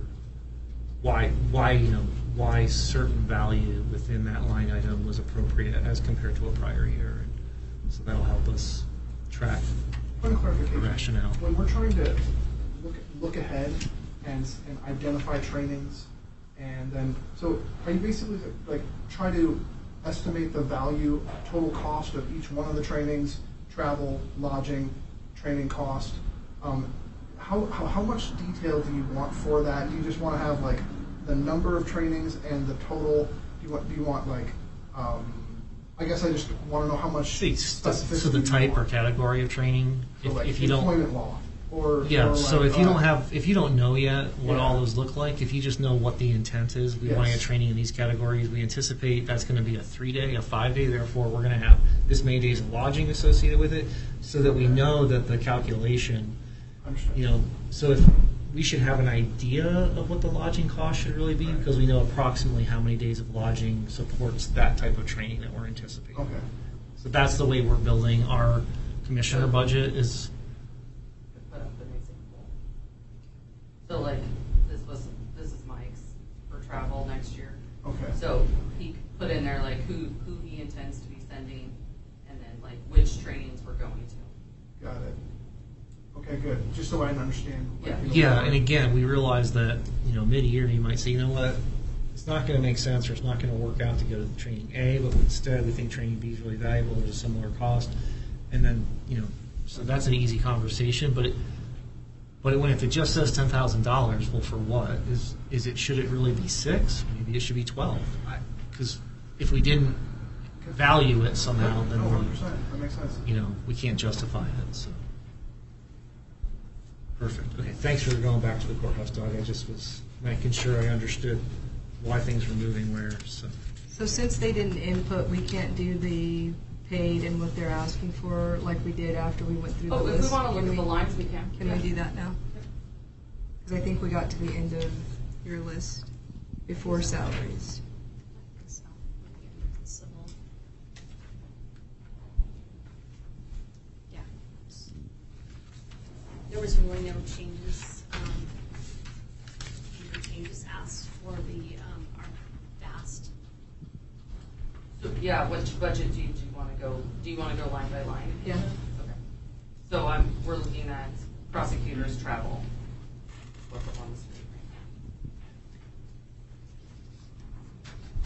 Speaker 3: why certain value within that line item was appropriate as compared to a prior year. So that'll help us track
Speaker 8: One
Speaker 3: the
Speaker 8: clarification.
Speaker 3: rationale.
Speaker 8: When we're trying to look ahead and identify trainings, and then, so are you basically like try to estimate the value, total cost of each one of the trainings, travel, lodging, training cost? How much detail do you want for that? Do you just want to have like the number of trainings and the total? Do you want like I guess I just want to know how much specificity.
Speaker 3: So the type
Speaker 8: you
Speaker 3: or
Speaker 8: want.
Speaker 3: category of training,
Speaker 8: So like
Speaker 3: if you don't,
Speaker 8: employment law, or
Speaker 3: so
Speaker 8: like,
Speaker 3: if you don't know yet what
Speaker 8: Yeah.
Speaker 3: all those look like, if you just know what the intent is, we want to
Speaker 8: Yes.
Speaker 3: get training in these categories. We anticipate that's going to be a 3-day, a 5-day. Therefore, we're going to have this many days of lodging associated with it, so that we know that the calculation.
Speaker 8: understand.
Speaker 3: So if we should have an idea of what the lodging cost should really be, because we know approximately how many days of lodging supports that type of training that we're anticipating.
Speaker 8: Okay.
Speaker 3: So that's the way we're building our commissioner budget is.
Speaker 5: Put up an example. So like, this is Mike's for travel next year.
Speaker 8: Okay.
Speaker 5: So he put in there like who he intends to be sending, and then like which trainings we're going to.
Speaker 8: Got it. Okay, good. Just so I understand.
Speaker 5: Yeah.
Speaker 3: Yeah, and again, we realize that, mid-year you might say, you know what, it's not going to make sense or it's not going to work out to go to the training A, but instead we think training B is really valuable, there's a similar cost. And then, so that's an easy conversation, but if it just says $10,000, well, for what? Should it really be 6? Maybe it should be 12. Because if we didn't value it somehow, then
Speaker 8: No, 100%. That makes sense.
Speaker 3: we can't justify it, so. Perfect. Okay, thanks for going back to the courthouse dog. I just was making sure I understood why things were moving where, so.
Speaker 1: So since they didn't input, we can't do the paid and what they're asking for like we did after we went through the
Speaker 5: Oh,
Speaker 1: list.
Speaker 5: if we want to look
Speaker 1: Can
Speaker 5: at the
Speaker 1: we-
Speaker 5: lines, we can.
Speaker 1: Can we do that now? Because I think we got to the end of your list before salaries.
Speaker 4: So, looking at the civil. Yeah. There was really no changes. They just asked for the, our vast.
Speaker 5: So, yeah, which budget do you want to go? Do you want to go line by line?
Speaker 1: Yeah.
Speaker 5: Okay. So we're looking at prosecutors' travel. What's up on the screen right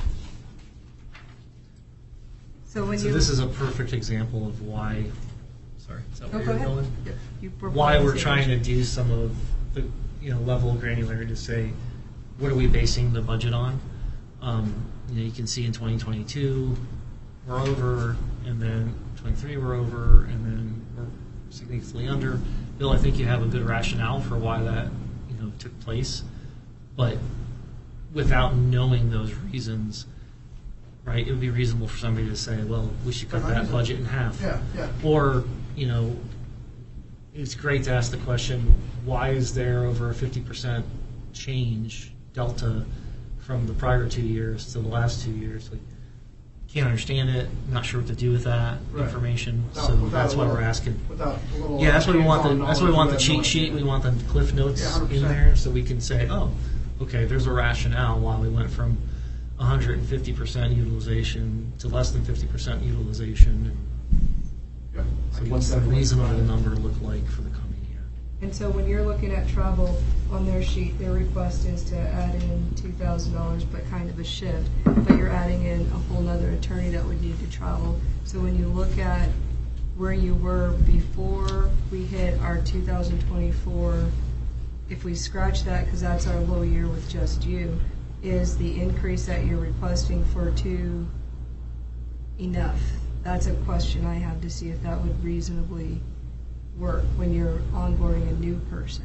Speaker 1: So when
Speaker 3: So
Speaker 1: you.
Speaker 3: this is a perfect example of why, sorry, is that
Speaker 1: Oh,
Speaker 3: where
Speaker 1: go
Speaker 3: you're
Speaker 1: ahead.
Speaker 3: going?
Speaker 1: Yep. You were
Speaker 3: Why
Speaker 1: pointing
Speaker 3: we're
Speaker 1: to
Speaker 3: trying to
Speaker 1: it.
Speaker 3: do some of the, level of granularity to say, what are we basing the budget on? You can see in 2022, we're over, and then 23 we're over, and then we're significantly under. Bill, I think you have a good rationale for why that, took place, but without knowing those reasons, right? It would be reasonable for somebody to say, well, we should cut that budget in half.
Speaker 8: Yeah.
Speaker 3: Or, it's great to ask the question, why is there over a 50% change, delta, from the prior 2 years to the last 2 years? Like, can't understand it, not sure what to do with that information. So that's why we're asking. Yeah, that's why we want the cheat sheet. We want the cliff notes in there so we can say, oh, okay, there's a rationale why we went from 150% utilization to less than 50% utilization. So what's the reasonable number look like for the coming year?
Speaker 1: And so when you're looking at travel on their sheet, their request is to add in $2,000, but kind of a shift. But you're adding in a whole nother attorney that would need to travel. So when you look at where you were before we hit our 2024, if we scratch that, because that's our low year with just you, is the increase that you're requesting for two enough? That's a question I have to see if that would reasonably work when you're onboarding a new person.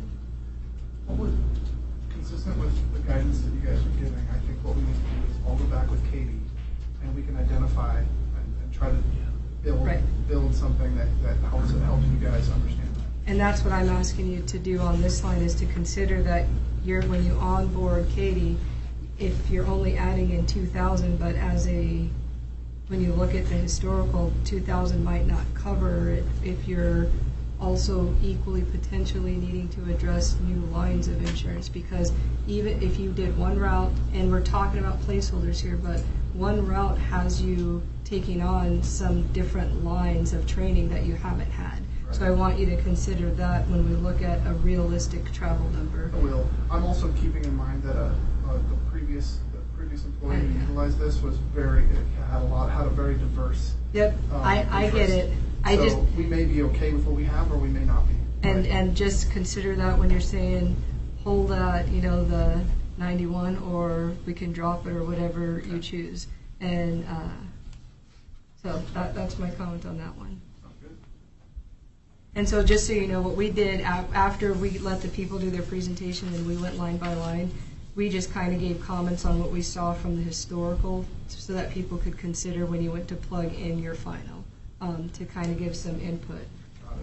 Speaker 8: Consistent with the guidance that you guys are giving, I think what we need to do is all go back with Katie, and we can identify and try to build something that helps you guys understand that.
Speaker 1: And that's what I'm asking you to do on this line, is to consider that when you onboard Katie, if you're only adding in 2,000, but when you look at the historical, 2,000 might not cover it if you're also equally potentially needing to address new lines of insurance, because even if you did one route, and we're talking about placeholders here, but one route has you taking on some different lines of training that you haven't had. Right. So I want you to consider that when we look at a realistic travel number.
Speaker 8: I will. I'm also keeping in mind that the previous employee who utilized this had a very diverse.
Speaker 1: Yep, I get it.
Speaker 8: We may be okay with what we have, or we may not be.
Speaker 1: And just consider that when you're saying hold at the 91, or we can drop it, or whatever you choose. And so that's my comment on that one.
Speaker 8: Sounds good.
Speaker 1: And so just so you know, what we did after we let the people do their presentation and we went line by line, we just kind of gave comments on what we saw from the historical so that people could consider when you went to plug in your final, to kind of give some input.
Speaker 8: Got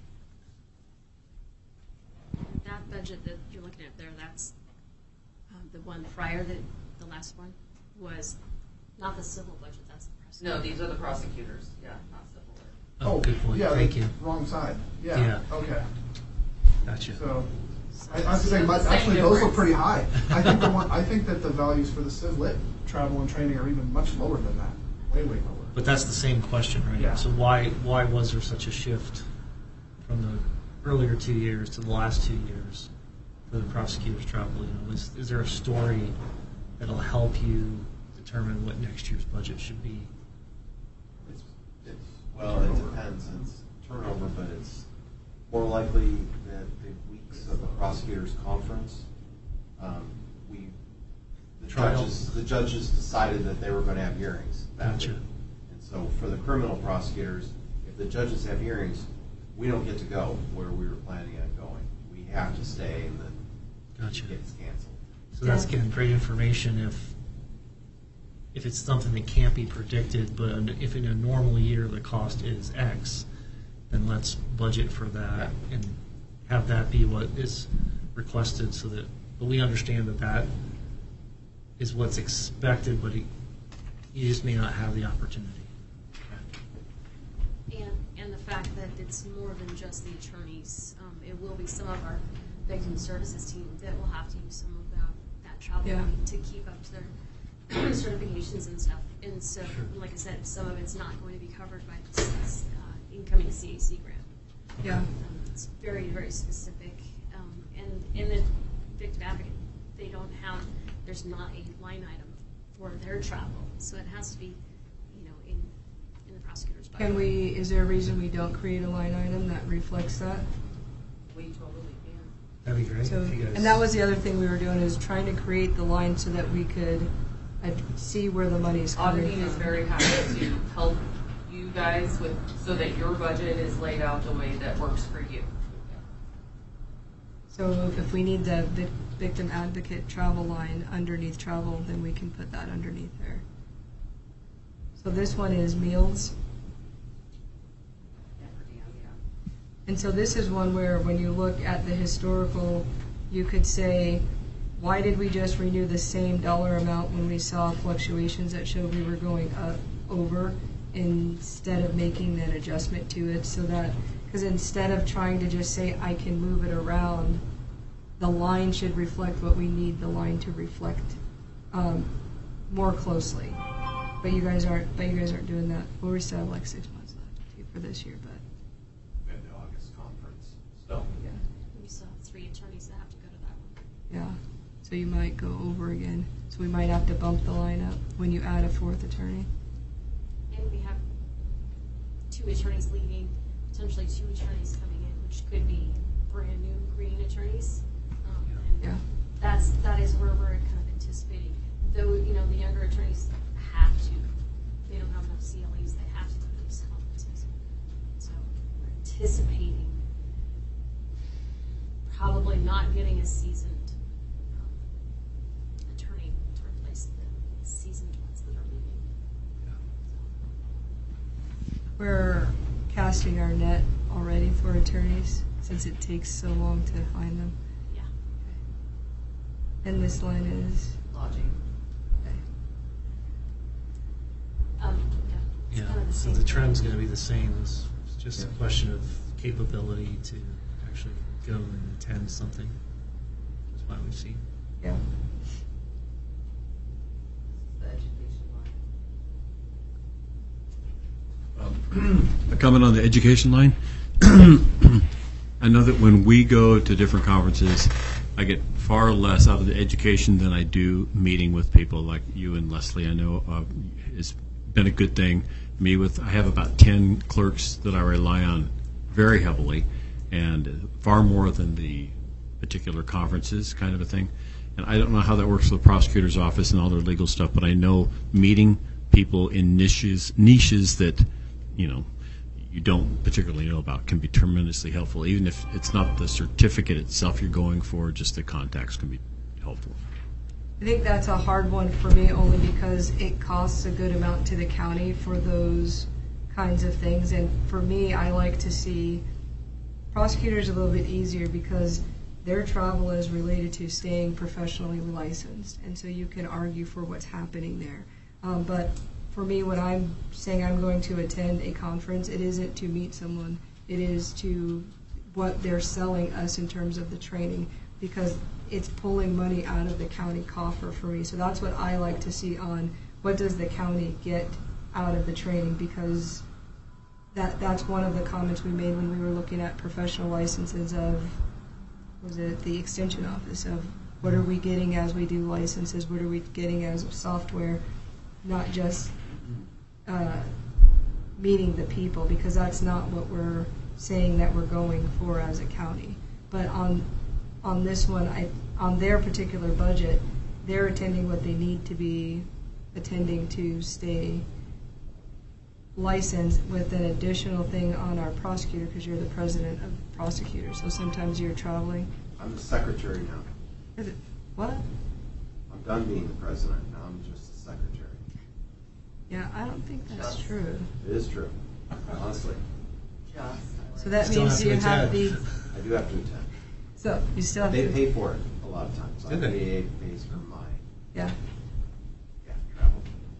Speaker 8: it.
Speaker 4: That budget that you're looking at there, that's the one prior to the last one, was not the civil budget, that's the prosecutor.
Speaker 5: No, these are the prosecutors. Yeah, not civil.
Speaker 3: Oh, good point.
Speaker 8: Yeah,
Speaker 3: Thank you.
Speaker 8: Wrong side. Yeah.
Speaker 3: Yeah.
Speaker 8: Okay.
Speaker 3: Gotcha.
Speaker 8: So, I was saying, actually, those look pretty high. I think that the values for the Civ Lit travel and training are even much lower than that. Way lower.
Speaker 3: But that's the same question, right?
Speaker 8: Yeah.
Speaker 3: So why was there such a shift from the earlier 2 years to the last 2 years for the prosecutor's travel? Is there a story that'll help you determine what next year's budget should be?
Speaker 2: Well, it depends. It's turnover, but it's more likely that the weeks of the prosecutor's conference, the judges decided that they were going to have hearings that week. And so for the criminal prosecutors, if the judges have hearings, we don't get to go where we were planning on going. We have to stay, and then it gets canceled.
Speaker 3: So that's getting great information if it's something that can't be predicted, but if in a normal year the cost is X, then let's budget for that and have that be what is requested, but we understand that is what's expected, but you just may not have the opportunity.
Speaker 4: And the fact that it's more than just the attorneys, it will be some of our victim services team that will have to use some of that travel money to keep up to their certifications and stuff. And so, like I said, some of it's not going to be covered by this incoming CAC grant.
Speaker 1: Yeah.
Speaker 4: It's very, very specific. And in the victim advocate, there's not a line item for their travel. So it has to be, in the prosecutor's budget.
Speaker 1: Is there a reason we don't create a line item that reflects that?
Speaker 5: We totally can.
Speaker 3: That'd be great.
Speaker 1: And that was the other thing we were doing, is trying to create the line so that we could see where the money is coming
Speaker 5: Auditing
Speaker 1: from.
Speaker 5: is very happy to help you guys so that your budget is laid out the way that works for you.
Speaker 1: So if we need the victim advocate travel line underneath travel, then we can put that underneath there. So this one is meals. And so this is one where when you look at the historical, you could say, why did we just renew the same dollar amount when we saw fluctuations that showed we were going up over, instead of making that adjustment to it, so that, because instead of trying to just say I can move it around, the line should reflect what we need the line to reflect more closely. But you guys aren't doing that. Well, we still have like 6 months left too for this year, but
Speaker 7: We have the August conference still.
Speaker 1: yeah.
Speaker 4: We still have 3 attorneys that have to go to that one.
Speaker 1: Yeah, so you might go over again. So we might have to bump the line up when you add a 4th attorney.
Speaker 4: And we have 2 attorneys leaving, potentially 2 attorneys coming in, which could be brand new green attorneys. And
Speaker 1: Yeah.
Speaker 4: that is where we're kind of anticipating. Though, the younger attorneys have to, they don't have enough CLEs, they have to go to these conferences. So we're anticipating probably not getting a seasoned attorney to replace the seasoned ones that are leaving.
Speaker 1: We're casting our net already for attorneys since it takes so long to find them.
Speaker 4: Yeah.
Speaker 1: And this line is
Speaker 10: Lodging.
Speaker 1: okay.
Speaker 4: It's
Speaker 3: Yeah,
Speaker 4: kind of the
Speaker 3: so
Speaker 4: same
Speaker 3: the
Speaker 4: thing.
Speaker 3: trend's going to be the same. It's just a
Speaker 2: Yeah.
Speaker 3: question of capability to actually go and attend something. That's why we've seen.
Speaker 1: Yeah.
Speaker 10: The education line.
Speaker 9: A comment on the education line. I know that when we go to different conferences, I get far less out of the education than I do meeting with people like you and Leslie. I know it's been a good thing. I have about 10 clerks that I rely on very heavily, and far more than the particular conferences kind of a thing. And I don't know how that works with the prosecutor's office and all their legal stuff, but I know meeting people in niches that, you don't particularly know about can be tremendously helpful. Even if it's not the certificate itself you're going for, just the contacts can be helpful.
Speaker 1: I think that's a hard one for me only because it costs a good amount to the county for those kinds of things. And for me, I like to see prosecutors a little bit easier because their travel is related to staying professionally licensed. And so you can argue for what's happening there. But for me, when I'm saying I'm going to attend a conference, it isn't to meet someone. It is to what they're selling us in terms of the training, because it's pulling money out of the county coffer for me. So that's what I like to see on what does the county get out of the training, because that's one of the comments we made when we were looking at professional licenses of, was it the extension office, of what are we getting as we do licenses, what are we getting as software, not just meeting the people, because that's not what we're saying that we're going for as a county. But on this one, on their particular budget, they're attending what they need to be attending to stay licensed, with an additional thing on our prosecutor, because you're the president of prosecutors, so sometimes you're traveling.
Speaker 2: I'm the secretary now.
Speaker 1: Is it, what?
Speaker 2: I'm done being the president. Now I'm just the secretary.
Speaker 1: Yeah, I don't think that's
Speaker 10: Just.
Speaker 1: true.
Speaker 2: It is true, honestly.
Speaker 1: So that
Speaker 3: Still
Speaker 1: means
Speaker 3: have to
Speaker 1: you have
Speaker 3: attend.
Speaker 1: the,
Speaker 2: I do have to attend.
Speaker 1: so you still have
Speaker 2: They
Speaker 1: to.
Speaker 2: pay for it a lot of times.
Speaker 3: Do they?
Speaker 2: IPA pays for my
Speaker 1: Yeah.
Speaker 2: travel.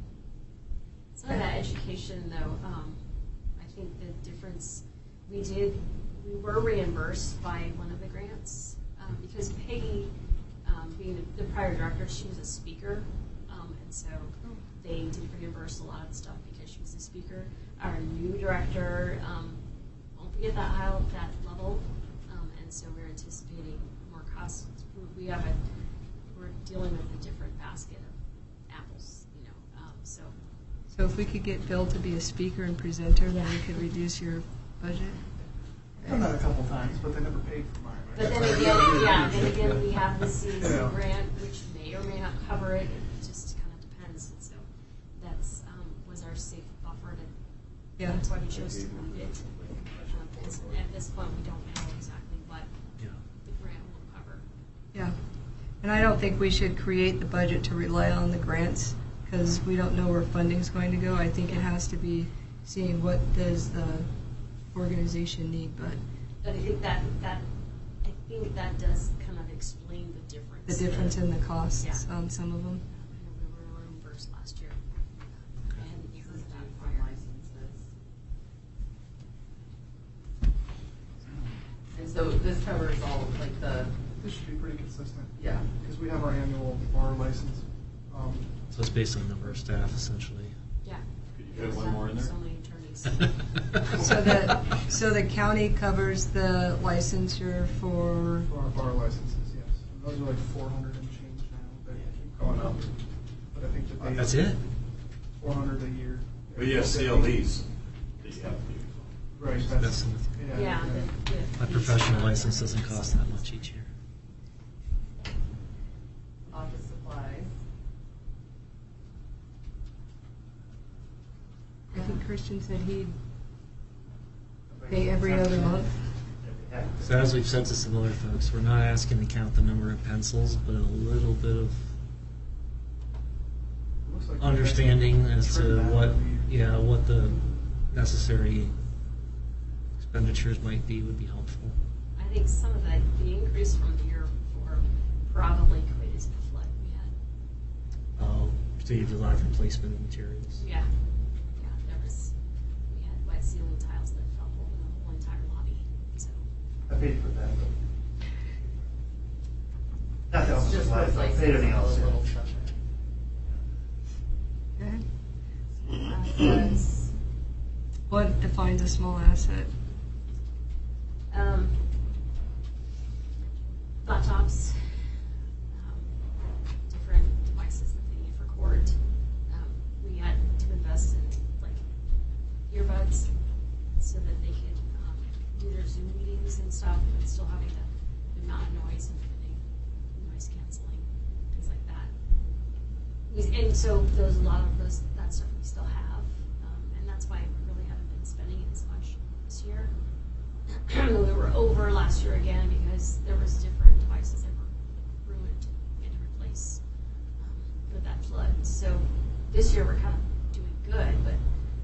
Speaker 4: Some of that education, though, I think the difference, we were reimbursed by one of the grants, because Peggy, being the prior director, she was a speaker, and so they did reimburse a lot of the stuff because she was a speaker. Our new director won't be at that level, and so we're anticipating more costs. We're dealing with a different basket of apples, so.
Speaker 1: So if we could get Bill to be a speaker and presenter, then we could reduce your budget.
Speaker 8: Done that a couple times, but they never paid for mine.
Speaker 4: But then again, we have the CAC grant, which may or may not cover it. It just kind of depends. And so that's was our safe buffer.
Speaker 1: Yeah.
Speaker 4: That's why we chose to leave it. At this point, we don't know exactly what
Speaker 3: Yeah.
Speaker 4: the grant will cover.
Speaker 1: Yeah. And I don't think we should create the budget to rely on the grants, because we don't know where funding's going to go. I think it has to be seeing what does the organization need, but
Speaker 4: But I think that does kind of explain the difference.
Speaker 1: the difference in the costs
Speaker 4: Yeah.
Speaker 1: on some of them.
Speaker 4: I know we were reimbursed last year. I hadn't heard of that
Speaker 10: From
Speaker 4: prior.
Speaker 10: licenses. And so this covers all, like the,
Speaker 8: This should be pretty consistent.
Speaker 10: yeah.
Speaker 8: Because we have our annual bar license.
Speaker 3: So it's based on number of staff, essentially.
Speaker 4: Yeah.
Speaker 7: Could you fit one more in there?
Speaker 4: So many attorneys.
Speaker 1: So the county covers the licensure for,
Speaker 8: For our bar licenses, yes. And those are like 400 and change now. They keep going up. But I think that they.
Speaker 3: That's it?
Speaker 8: 400 a year.
Speaker 7: But you have CLDs that you have to do.
Speaker 8: Right.
Speaker 3: That's-
Speaker 4: Yeah.
Speaker 3: My professional license doesn't cost that much each year.
Speaker 10: Office supplies.
Speaker 1: I think Christian said he'd pay every other month.
Speaker 3: So as we've said to some other folks, we're not asking to count the number of pencils, but a little bit of
Speaker 8: Looks like
Speaker 3: understanding as
Speaker 8: trim
Speaker 3: to
Speaker 8: that
Speaker 3: what,
Speaker 8: every year.
Speaker 3: yeah, what the necessary expenditures might be would be helpful.
Speaker 4: I think some of the increase from the year before probably equates to the flood we had.
Speaker 3: So you have a lot of replacement materials.
Speaker 4: Yeah, there was, we had wet ceiling tiles that fell over the whole entire lobby, so.
Speaker 11: I paid for that. Not that
Speaker 10: It's
Speaker 11: was
Speaker 10: just
Speaker 11: supplies, I
Speaker 10: replacing
Speaker 11: paid everything
Speaker 10: all
Speaker 11: else.
Speaker 10: the
Speaker 11: yeah.
Speaker 10: little stuff.
Speaker 1: Assets. What defines a small asset?
Speaker 4: Laptops, different devices that they need for court. We had to invest in like earbuds so that they could do their Zoom meetings and stuff, and still having the amount of noise and everything, noise canceling, things like that. And so there's a lot of that stuff we still have, and that's why we really haven't been spending it as much this year. We were over last year again because there was different devices that were ruined and to replace with that flood. So this year we're kind of doing good, but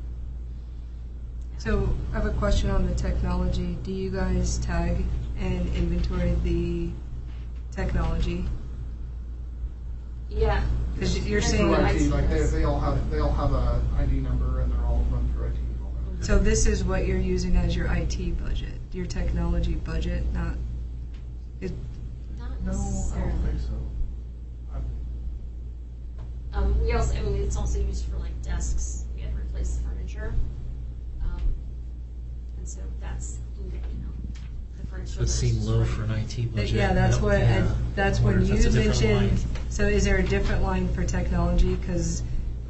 Speaker 1: So I have a question on the technology. Do you guys tag and inventory the technology?
Speaker 4: yeah.
Speaker 1: Because you're
Speaker 4: And
Speaker 1: saying
Speaker 8: Through
Speaker 1: that
Speaker 8: IT, like they all have a ID number and they're all run through IT. and all that.
Speaker 1: So this is what you're using as your IT budget, your technology budget, not, it,
Speaker 4: Not
Speaker 8: No, I
Speaker 4: necessarily.
Speaker 8: don't think so.
Speaker 4: We also, I mean, it's also used for like desks. We had to replace the furniture, and so that's the furniture.
Speaker 3: Would seem low for an IT budget.
Speaker 1: yeah, that's
Speaker 3: That-
Speaker 1: what,
Speaker 3: yeah.
Speaker 1: that's
Speaker 3: I wonder
Speaker 1: when
Speaker 3: if
Speaker 1: you
Speaker 3: that's a different
Speaker 1: mentioned,
Speaker 3: line.
Speaker 1: so is there a different line for technology? Because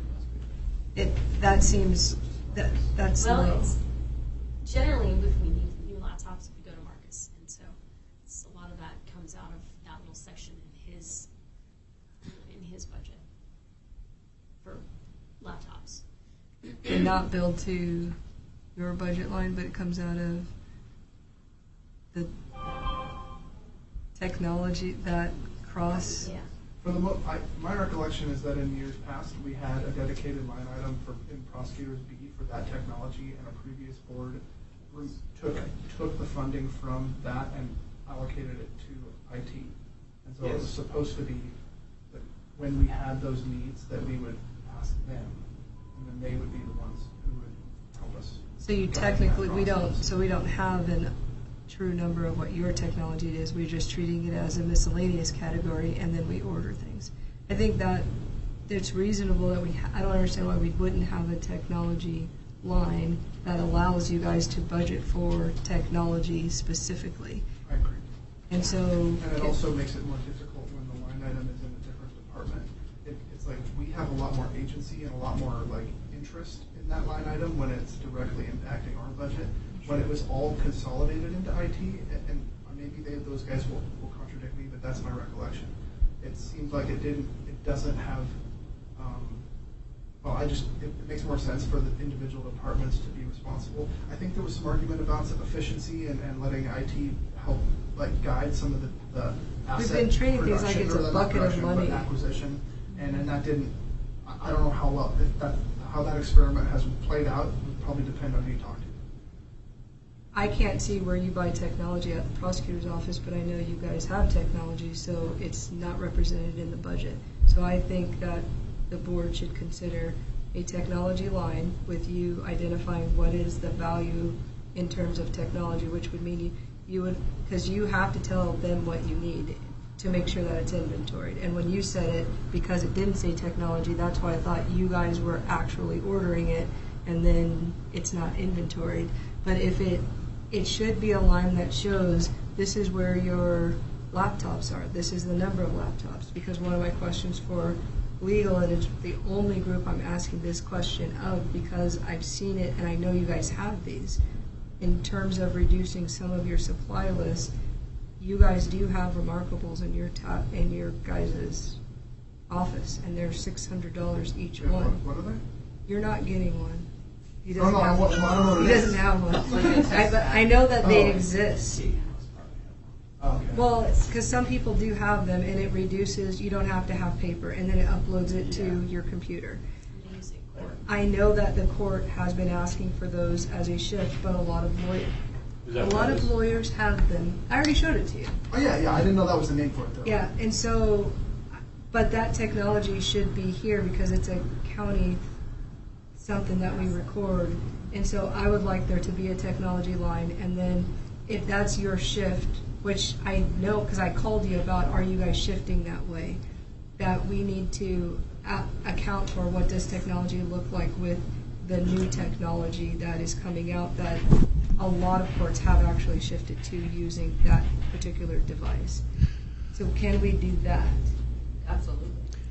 Speaker 1: that seems, that's
Speaker 4: Well,
Speaker 1: low.
Speaker 4: it's generally if we need new laptops, we go to Marcus, and so it's, a lot of that comes out of that little section in his budget for laptops.
Speaker 1: And not billed to your budget line, but it comes out of the technology, that cross.
Speaker 4: Yeah.
Speaker 8: For my recollection is that in years past, we had a dedicated line item in Prosecutors B for that technology, and a previous board took the funding from that and allocated it to IT. And so it was
Speaker 2: Yes.
Speaker 8: supposed to be that when we had those needs, that we would ask them, and then they would be the ones who would help us.
Speaker 1: So you
Speaker 8: guide that
Speaker 1: technically, we don't
Speaker 8: process.
Speaker 1: have a true number of what your technology is. We're just treating it as a miscellaneous category, and then we order things. I think that it's reasonable that I don't understand why we wouldn't have a technology line that allows you guys to budget for technology specifically.
Speaker 8: I agree.
Speaker 1: And so.
Speaker 8: And it also makes it more difficult when the line item is in a different department. It's like we have a lot more agency and a lot more like interest in that line item when it's directly impacting our budget. When it was all consolidated into IT, and maybe those guys will contradict me, but that's my recollection. It seems like it doesn't have, it makes more sense for the individual departments to be responsible. I think there was some argument about some efficiency and letting IT help like guide some of the asset
Speaker 1: We've been treating things like
Speaker 8: production,
Speaker 1: it's a
Speaker 8: or not
Speaker 1: bucket of
Speaker 8: production, but
Speaker 1: money.
Speaker 8: acquisition, and that didn't, I don't know how well how that experiment has played out. It would probably depend on who you talk to.
Speaker 1: I can't see where you buy technology at the prosecutor's office, but I know you guys have technology, so it's not represented in the budget. So I think that the board should consider a technology line with you identifying what is the value in terms of technology, which would mean you would, because you have to tell them what you need to make sure that it's inventoried. And when you said it, because it didn't say technology, that's why I thought you guys were actually ordering it, and then it's not inventoried. But if it should be a line that shows this is where your laptops are, this is the number of laptops, because one of my questions for legal, and it's the only group I'm asking this question of because I've seen it and I know you guys have these, in terms of reducing some of your supply list, you guys do have Remarkables in your guys' office, and they're $600 each one.
Speaker 8: What are they?
Speaker 1: You're not getting one. He
Speaker 8: I don't know what
Speaker 1: He
Speaker 8: it is.
Speaker 1: doesn't have one. I know that they exist.
Speaker 8: Okay.
Speaker 1: Well, because some people do have them, and it reduces, you don't have to have paper, and then it uploads it to your computer. I know that the court has been asking for those as a shift, but a lot of lawyers have them. I already showed it to you.
Speaker 8: Oh yeah, I didn't know that was the name for it though.
Speaker 1: Yeah, and so, but that technology should be here because it's a county something that we record, and so I would like there to be a technology line, and then if that's your shift, which I know because I called you about, are you guys shifting that way, that we need to account for what does technology look like with the new technology that is coming out, that a lot of courts have actually shifted to using that particular device. So can we do that?
Speaker 10: Absolutely.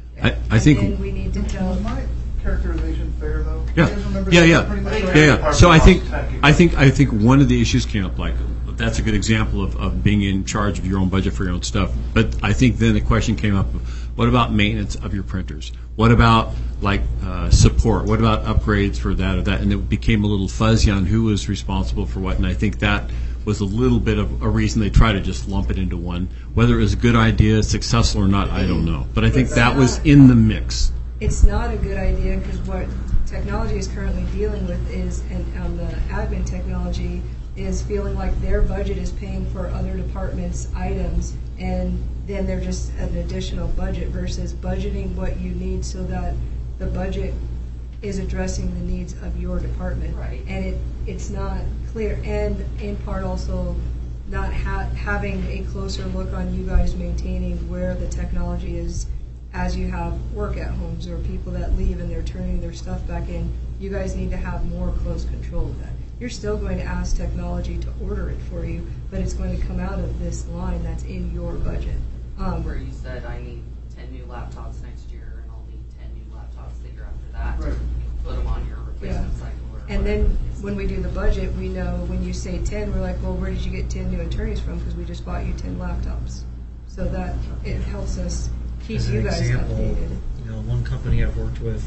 Speaker 9: I think.
Speaker 1: And then we need to tell.
Speaker 8: Was my characterization fair though?
Speaker 9: Yeah.
Speaker 8: You guys remember
Speaker 9: Yeah,
Speaker 8: that?
Speaker 9: yeah.
Speaker 8: Pretty much
Speaker 9: Yeah.
Speaker 8: right?
Speaker 9: So I think one of the issues came up, like that's a good example of being in charge of your own budget for your own stuff. But I think then the question came up, what about maintenance of your printers? What about like support? What about upgrades for that or that? And it became a little fuzzy on who was responsible for what. And I think that was a little bit of a reason they try to just lump it into one. Whether it was a good idea, successful or not, I don't know. But I think that was in the mix.
Speaker 1: It's not a good idea because what technology is currently dealing with is, and on the admin technology, is feeling like their budget is paying for other departments' items, and then they're just an additional budget versus budgeting what you need so that the budget is addressing the needs of your department.
Speaker 10: Right.
Speaker 1: And it's not clear, and in part also not having a closer look on you guys maintaining where the technology is as you have work at homes or people that leave and they're turning their stuff back in. You guys need to have more close control of that. You're still going to ask technology to order it for you, but it's going to come out of this line that's in your budget.
Speaker 10: Where you said I need 10 new laptops next year, and I'll need 10 new laptops the year after that.
Speaker 8: Right.
Speaker 10: Put them on your replacement cycle. Or
Speaker 1: And then when we do the budget, we know when you say 10, we're like, well, where did you get 10 new attorneys from? Because we just bought you 10 laptops. So that it helps us keep
Speaker 3: As
Speaker 1: you
Speaker 3: an
Speaker 1: guys
Speaker 3: example,
Speaker 1: updated.
Speaker 3: One company I've worked with,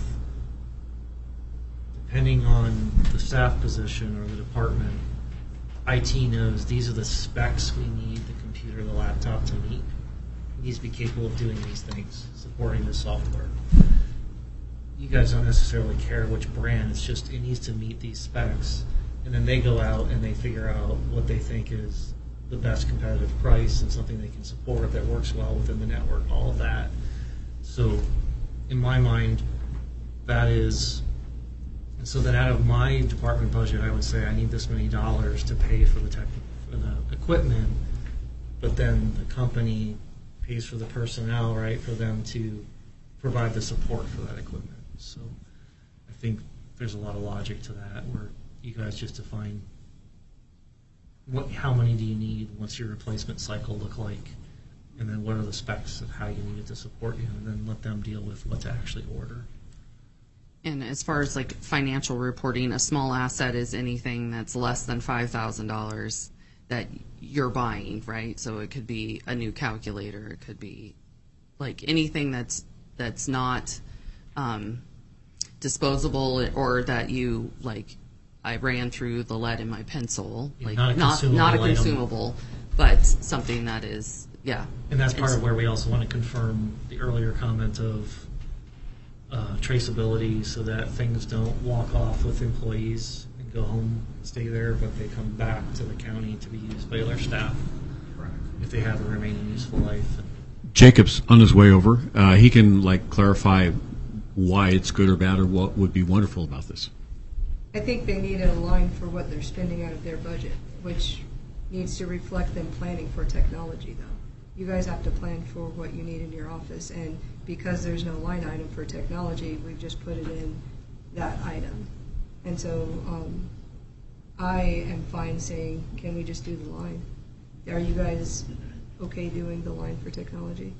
Speaker 3: depending on the staff position or the department, IT knows these are the specs we need the computer, the laptop to meet. It needs to be capable of doing these things, supporting the software. You guys don't necessarily care which brand, it's just it needs to meet these specs. And then they go out and they figure out what they think is the best competitive price and something they can support that works well within the network, all of that. So in my mind, that is, and so then out of my department budget, I would say I need this many dollars to pay for the equipment, but then the company pays for the personnel, right, for them to provide the support for that equipment. So I think there's a lot of logic to that, where you guys just define how many do you need, what's your replacement cycle look like, and then what are the specs of how you need it to support you, and then let them deal with what to actually order.
Speaker 5: And as far as like financial reporting, a small asset is anything that's less than $5,000 that you're buying, right? So it could be a new calculator, it could be like anything that's not disposable, or that you like. I ran through the lead in my pencil, like not a consumable, but something that is, yeah.
Speaker 3: And that's part of where we also want to confirm the earlier comment of traceability so that things don't walk off with employees and go home, stay there, but they come back to the county to be used by other staff if they have a remaining useful life.
Speaker 9: Jacob's on his way over. He can clarify why it's good or bad or what would be wonderful about this.
Speaker 1: I think they need a line for what they're spending out of their budget, which needs to reflect them planning for technology, though. You guys have to plan for what you need in your office, and because there's no line item for technology, we've just put it in that item. And so I am fine saying, can we just do the line? Are you guys okay doing the line for technology?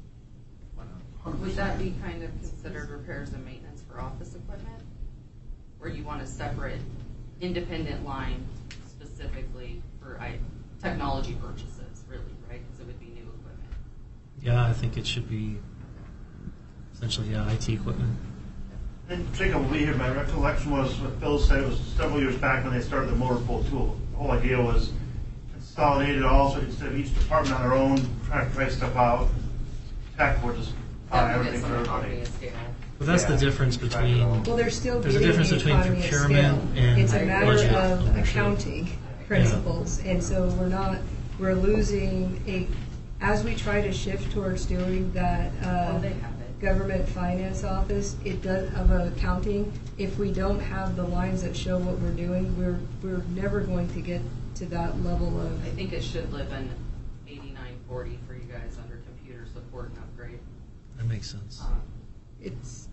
Speaker 10: Would that be kind of considered repairs and maintenance for office equipment? Or you want a separate independent line specifically for technology purchases, really, right? Because it would be new equipment.
Speaker 3: Yeah, I think it should be essentially IT equipment.
Speaker 11: And Jacob will be here. My recollection was what Phil said, it was several years back when they started the motor pool tool. The whole idea was consolidated also instead of each department on their own, trying to price stuff out. Tech would just buy everything for everybody.
Speaker 3: But that's the difference between.
Speaker 1: Well, there's still
Speaker 3: There's a
Speaker 1: getting
Speaker 3: difference
Speaker 1: the
Speaker 3: between
Speaker 1: economy of
Speaker 3: procurement
Speaker 1: scale.
Speaker 3: and
Speaker 1: It's a matter
Speaker 3: budget
Speaker 1: of
Speaker 3: ownership.
Speaker 1: accounting principles, and so we're losing as we try to shift towards doing that
Speaker 10: They have it.
Speaker 1: government finance office, it does of accounting. If we don't have the lines that show what we're doing, we're never going to get to that level of.
Speaker 10: I think it should live in 8940 for you guys under computer support and upgrade.
Speaker 3: That makes sense.
Speaker 1: It's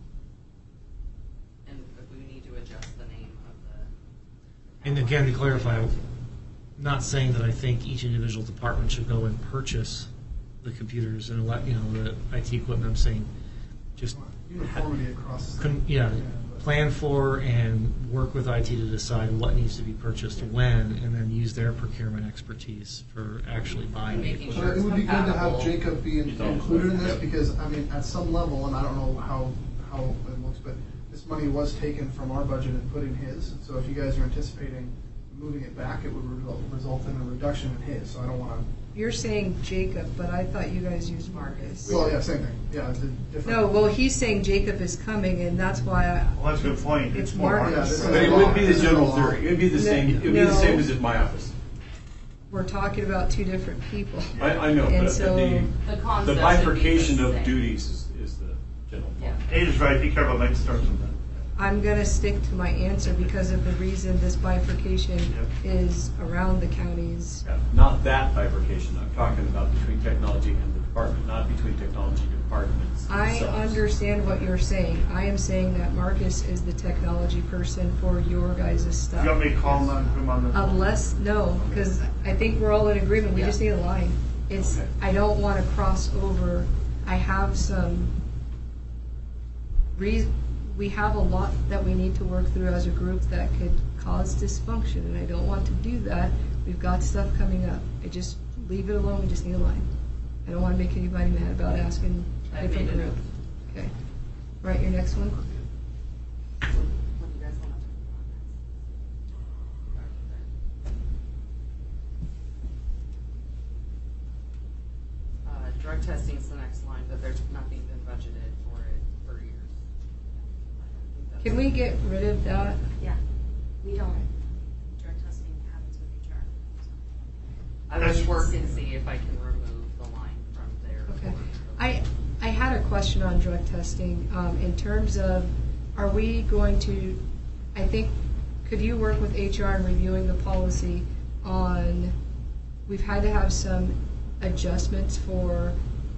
Speaker 10: And if we need to adjust the name of the.
Speaker 3: And again, to clarify, not saying that I think each individual department should go and purchase the computers and the IT equipment. I'm saying just
Speaker 8: Uniformity across.
Speaker 3: plan for and work with IT to decide what needs to be purchased when, and then use their procurement expertise for actually buying the
Speaker 10: Making
Speaker 3: equipment.
Speaker 8: But it would be good to have
Speaker 10: Compatible.
Speaker 8: Jacob be included in this because, I mean, at some level, and I don't know how it looks, but this money was taken from our budget and put in his. So if you guys are anticipating moving it back, it would result in a reduction in his. So I don't want to.
Speaker 1: You're saying Jacob, but I thought you guys used Marcus.
Speaker 8: Well, yeah, same thing. Yeah, it's a different.
Speaker 1: No, well, he's saying Jacob is coming, and that's why
Speaker 11: Well, that's a good point.
Speaker 1: it's
Speaker 11: more
Speaker 1: Marcus.
Speaker 8: Yeah,
Speaker 7: But it would be the general theory. It would be the same. It would be the
Speaker 1: No.
Speaker 7: same as at my office.
Speaker 1: We're talking about two different people.
Speaker 7: I know,
Speaker 1: And
Speaker 7: but
Speaker 1: so-
Speaker 10: The
Speaker 7: the
Speaker 10: concept
Speaker 7: bifurcation
Speaker 10: would be the
Speaker 7: of
Speaker 10: same.
Speaker 7: duties is the general
Speaker 10: Yeah.
Speaker 7: point.
Speaker 11: Dave is right. Be careful. It might start something.
Speaker 1: I'm going to stick to my answer because of the reason this bifurcation is around the counties.
Speaker 7: Yeah, not that bifurcation. I'm talking about between technology and the department, not between technology departments.
Speaker 1: I
Speaker 7: themselves.
Speaker 1: understand what you're saying. I am saying that Marcus is the technology person for your guys'
Speaker 11: Do
Speaker 1: stuff.
Speaker 11: you want me to call him and put him on the?
Speaker 1: Unless, no, because I think we're all in agreement, we just need a line. It's,
Speaker 7: Okay.
Speaker 1: I don't want to cross over, I have some we have a lot that we need to work through as a group that could cause dysfunction, and I don't want to do that. We've got stuff coming up. I just leave it alone, we just need a line. I don't want to make anybody mad about asking a different
Speaker 10: made a
Speaker 1: group.
Speaker 10: note.
Speaker 1: Okay. Right, your next one?
Speaker 10: What do you guys want to talk about? Drug testing is the next line, but there's nothing been budgeted for it for years.
Speaker 1: Can we get rid of that?
Speaker 4: Yeah, we don't, drug testing happens with HR.
Speaker 10: I will work and see if I can remove the line from there.
Speaker 1: Okay. I had a question on drug testing in terms of, are we going to, I think, could you work with HR in reviewing the policy on, we've had to have some adjustments for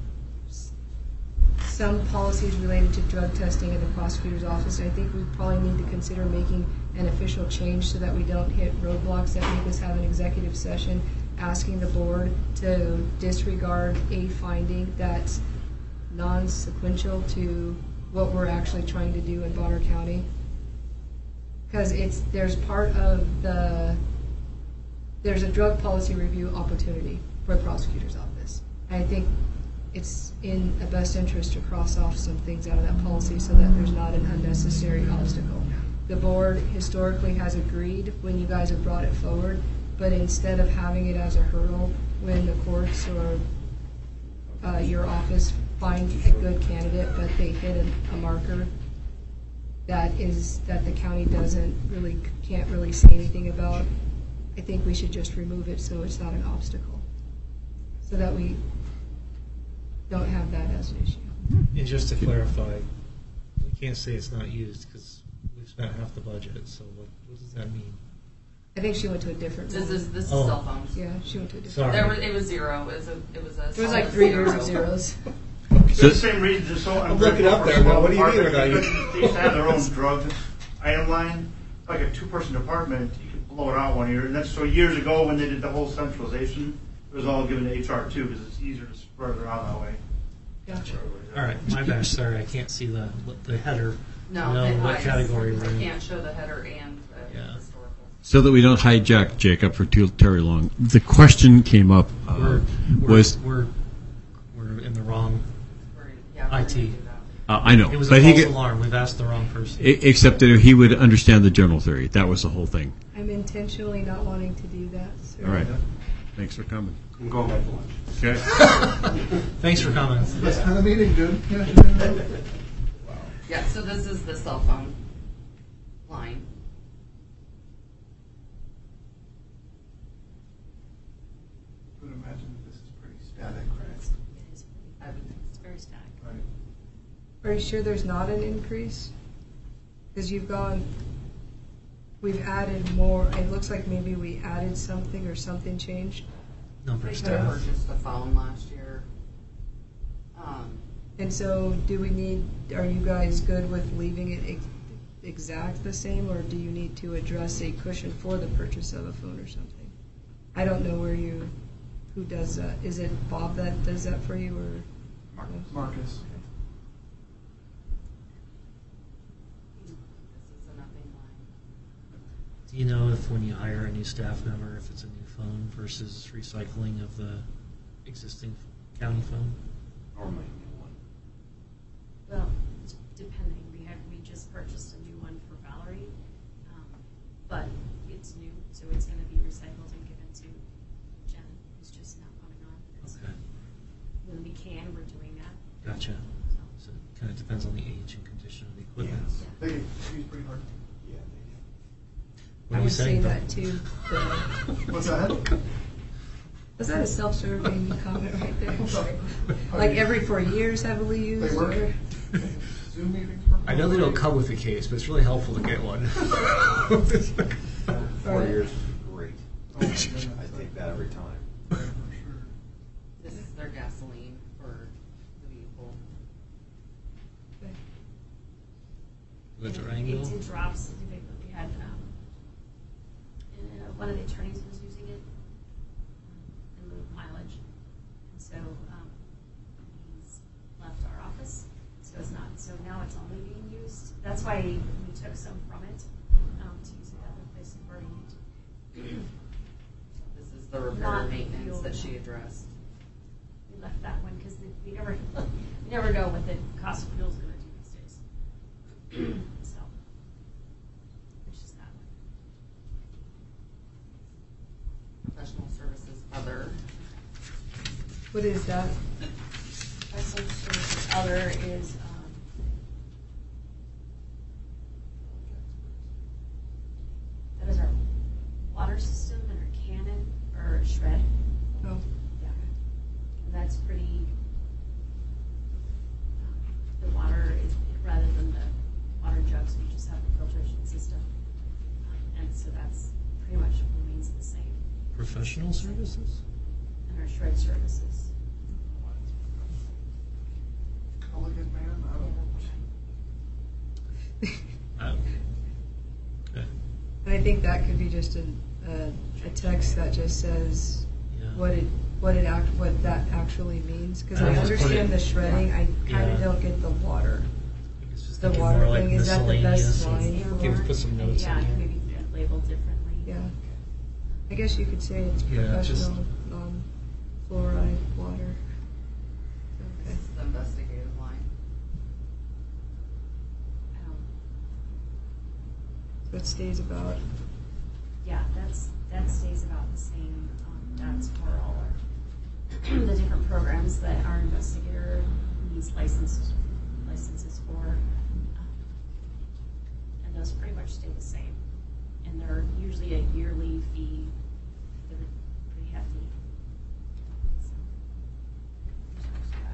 Speaker 1: some policies related to drug testing in the prosecutor's office. I think we probably need to consider making an official change so that we don't hit roadblocks that make us have an executive session asking the board to disregard a finding that's non-sequential to what we're actually trying to do in Bonner County. Because there's a drug policy review opportunity for the prosecutor's office. And I think it's in the best interest to cross off some things out of that policy so that there's not an unnecessary obstacle. The board historically has agreed when you guys have brought it forward, but instead of having it as a hurdle when the courts or your office find a good candidate but they hit a marker, that the county can't really say anything about, I think we should just remove it so it's not an obstacle, so that we don't have that as an issue.
Speaker 3: And just to clarify, we can't say it's not used because we've spent half the budget, so what does that mean?
Speaker 1: I think she went to a different
Speaker 10: This
Speaker 1: one.
Speaker 10: is
Speaker 3: Oh.
Speaker 10: cell phones.
Speaker 1: Yeah, she went to a different
Speaker 3: Sorry.
Speaker 10: It was zero. It was a.
Speaker 1: It was like 3 years of zeros.
Speaker 11: It's the same reason, just so I'm
Speaker 3: looking up there, but what do you mean without you?
Speaker 11: They used to have their own drug item line, like a 2-person department, you could blow it out one year. And that's, so years ago when they did the whole centralization, it was all given to HR too, because it's easier to spread it around that way.
Speaker 1: Gotcha.
Speaker 3: All right, my bad. Sorry, I can't see the header.
Speaker 10: No,
Speaker 3: No,
Speaker 10: it
Speaker 3: what
Speaker 10: hides.
Speaker 3: category
Speaker 10: I
Speaker 3: we're in.
Speaker 10: can't show the header and
Speaker 3: Yeah.
Speaker 10: historical.
Speaker 9: So that we don't hijack Jacob for too terribly long, the question came up was
Speaker 3: We're in the wrong.
Speaker 10: Yeah, we're
Speaker 3: IT.
Speaker 10: gonna do that.
Speaker 9: I know,
Speaker 3: It was
Speaker 9: but
Speaker 3: a
Speaker 9: he
Speaker 3: false
Speaker 9: get,
Speaker 3: alarm. We've asked the wrong person.
Speaker 9: except that he would understand the general theory. That was the whole thing.
Speaker 1: I'm intentionally not wanting to do that. So.
Speaker 9: All right, thanks for coming.
Speaker 7: I'm going back to lunch.
Speaker 9: Okay.
Speaker 3: Thanks for coming.
Speaker 8: This kind of meeting, dude. Yeah.
Speaker 10: Yeah, so this is the cell phone line.
Speaker 8: I would imagine that this is pretty static, right?
Speaker 4: It is,
Speaker 10: I would think.
Speaker 4: it's very static.
Speaker 8: Right.
Speaker 1: Are you sure there's not an increase? Because we've added more. It looks like maybe we added something or something changed.
Speaker 3: Number of
Speaker 10: They
Speaker 3: staff.
Speaker 10: purchased a phone last year.
Speaker 1: And so are you guys good with leaving it exact the same, or do you need to address a cushion for the purchase of a phone or something? I don't know who does that. Is it Bob that does that for you, or?
Speaker 8: Marcus.
Speaker 10: This is a nothing line.
Speaker 3: Do you know if when you hire a new staff member, if it's a new phone versus recycling of the existing county phone?
Speaker 2: Normally, a new one.
Speaker 4: Well, it's depending, we just purchased a new one for Valerie, but it's new, so it's gonna be recycled and given to Jen, who's just now coming on. It's-
Speaker 3: Okay,
Speaker 4: When we can, we're doing that,
Speaker 3: gotcha.
Speaker 4: so.
Speaker 3: So it kind of depends on the age and condition of the equipment.
Speaker 2: Yes.
Speaker 8: They use pretty hard.
Speaker 2: Yeah, they do.
Speaker 3: What
Speaker 1: I
Speaker 3: are you
Speaker 1: would say
Speaker 3: saying?
Speaker 1: that too.
Speaker 8: What's that?
Speaker 1: Was that a self-serving comment right there? Like every 4 years heavily used?
Speaker 8: They work.
Speaker 1: or-
Speaker 8: Zoom meetings work.
Speaker 3: I know they don't come with a case, but it's really helpful to get one.
Speaker 2: 4
Speaker 1: Right.
Speaker 2: years is great.
Speaker 8: Oh, my goodness.
Speaker 2: I take that every time.
Speaker 8: For sure.
Speaker 10: This is their gasoline for the vehicle.
Speaker 3: The
Speaker 4: And
Speaker 3: Durango?
Speaker 4: It's in drops, we had, one of the attorneys was using it, in lieu of mileage. And so, he's left our office, so it's not, so now it's only being used. That's why we took some from it, to use it other places where we need to.
Speaker 10: This is the repair
Speaker 4: Not
Speaker 10: and maintenance
Speaker 4: fuel.
Speaker 10: that she addressed.
Speaker 4: We left that one because we never, we never know what the cost of fuel is gonna do these days. So, which is that one.
Speaker 10: Professional services other.
Speaker 1: What is that?
Speaker 4: Professional services other is, that is our water system and our cannon, or shred.
Speaker 1: Oh,
Speaker 4: Yeah. And that's pretty, the water is, rather than the water jugs, we just have a filtration system. And so that's pretty much remains the same.
Speaker 3: Professional services?
Speaker 4: And our shred services.
Speaker 8: Elegant man. I don't know.
Speaker 3: Okay.
Speaker 1: and I think that could be just a text that just says
Speaker 3: Yeah.
Speaker 1: what that actually means. Because
Speaker 3: I
Speaker 1: I
Speaker 3: would just put
Speaker 1: understand
Speaker 3: it-
Speaker 1: the shredding, I kind of
Speaker 3: Yeah.
Speaker 1: don't get the water.
Speaker 3: I think it's just
Speaker 1: The
Speaker 3: thinking
Speaker 1: water
Speaker 3: more like
Speaker 1: thing, is that the best
Speaker 3: miscellaneous and
Speaker 1: line?
Speaker 3: Give, put some notes
Speaker 4: Yeah,
Speaker 3: in there.
Speaker 4: maybe labeled differently.
Speaker 1: Yeah. I guess you could say it's
Speaker 3: Yeah, just-
Speaker 1: professional, non-fluoride water. Okay.
Speaker 10: This is the investigative line.
Speaker 1: So it stays about,
Speaker 4: Yeah, that stays about the same. That's for all our, the different programs that our investigator needs licenses for. those pretty much stay the same. And they're usually a yearly fee. They're pretty hefty. So, there's that.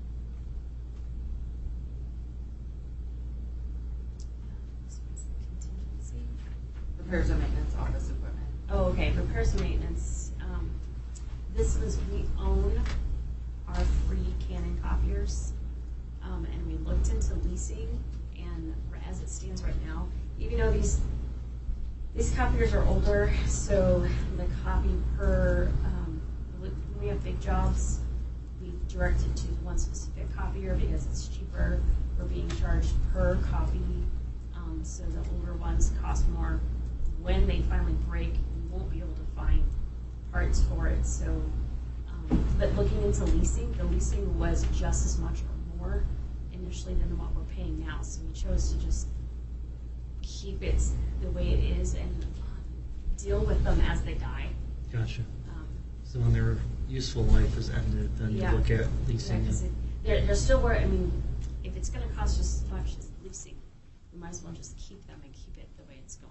Speaker 4: This one's the contingency.
Speaker 10: Repairs and maintenance, office equipment.
Speaker 4: Oh, okay, repairs and maintenance. This was, we own our 3 Canon copiers, and we looked into leasing, and as it stands right now, even though these copiers are older, so the copy per, when we have big jobs, we direct it to one specific copier because it's cheaper. We're being charged per copy, so the older ones cost more. When they finally break, we won't be able to find parts for it. So, but looking into leasing, the leasing was just as much or more initially than what we're paying now. So we chose to just keep it the way it is and deal with them as they die.
Speaker 3: Gotcha. So when their useful life is ended, then you look at leasing.
Speaker 4: Yeah, they're still where, I mean, if it's going to cost just as much as leasing, we might as well just keep them and keep it the way it's going.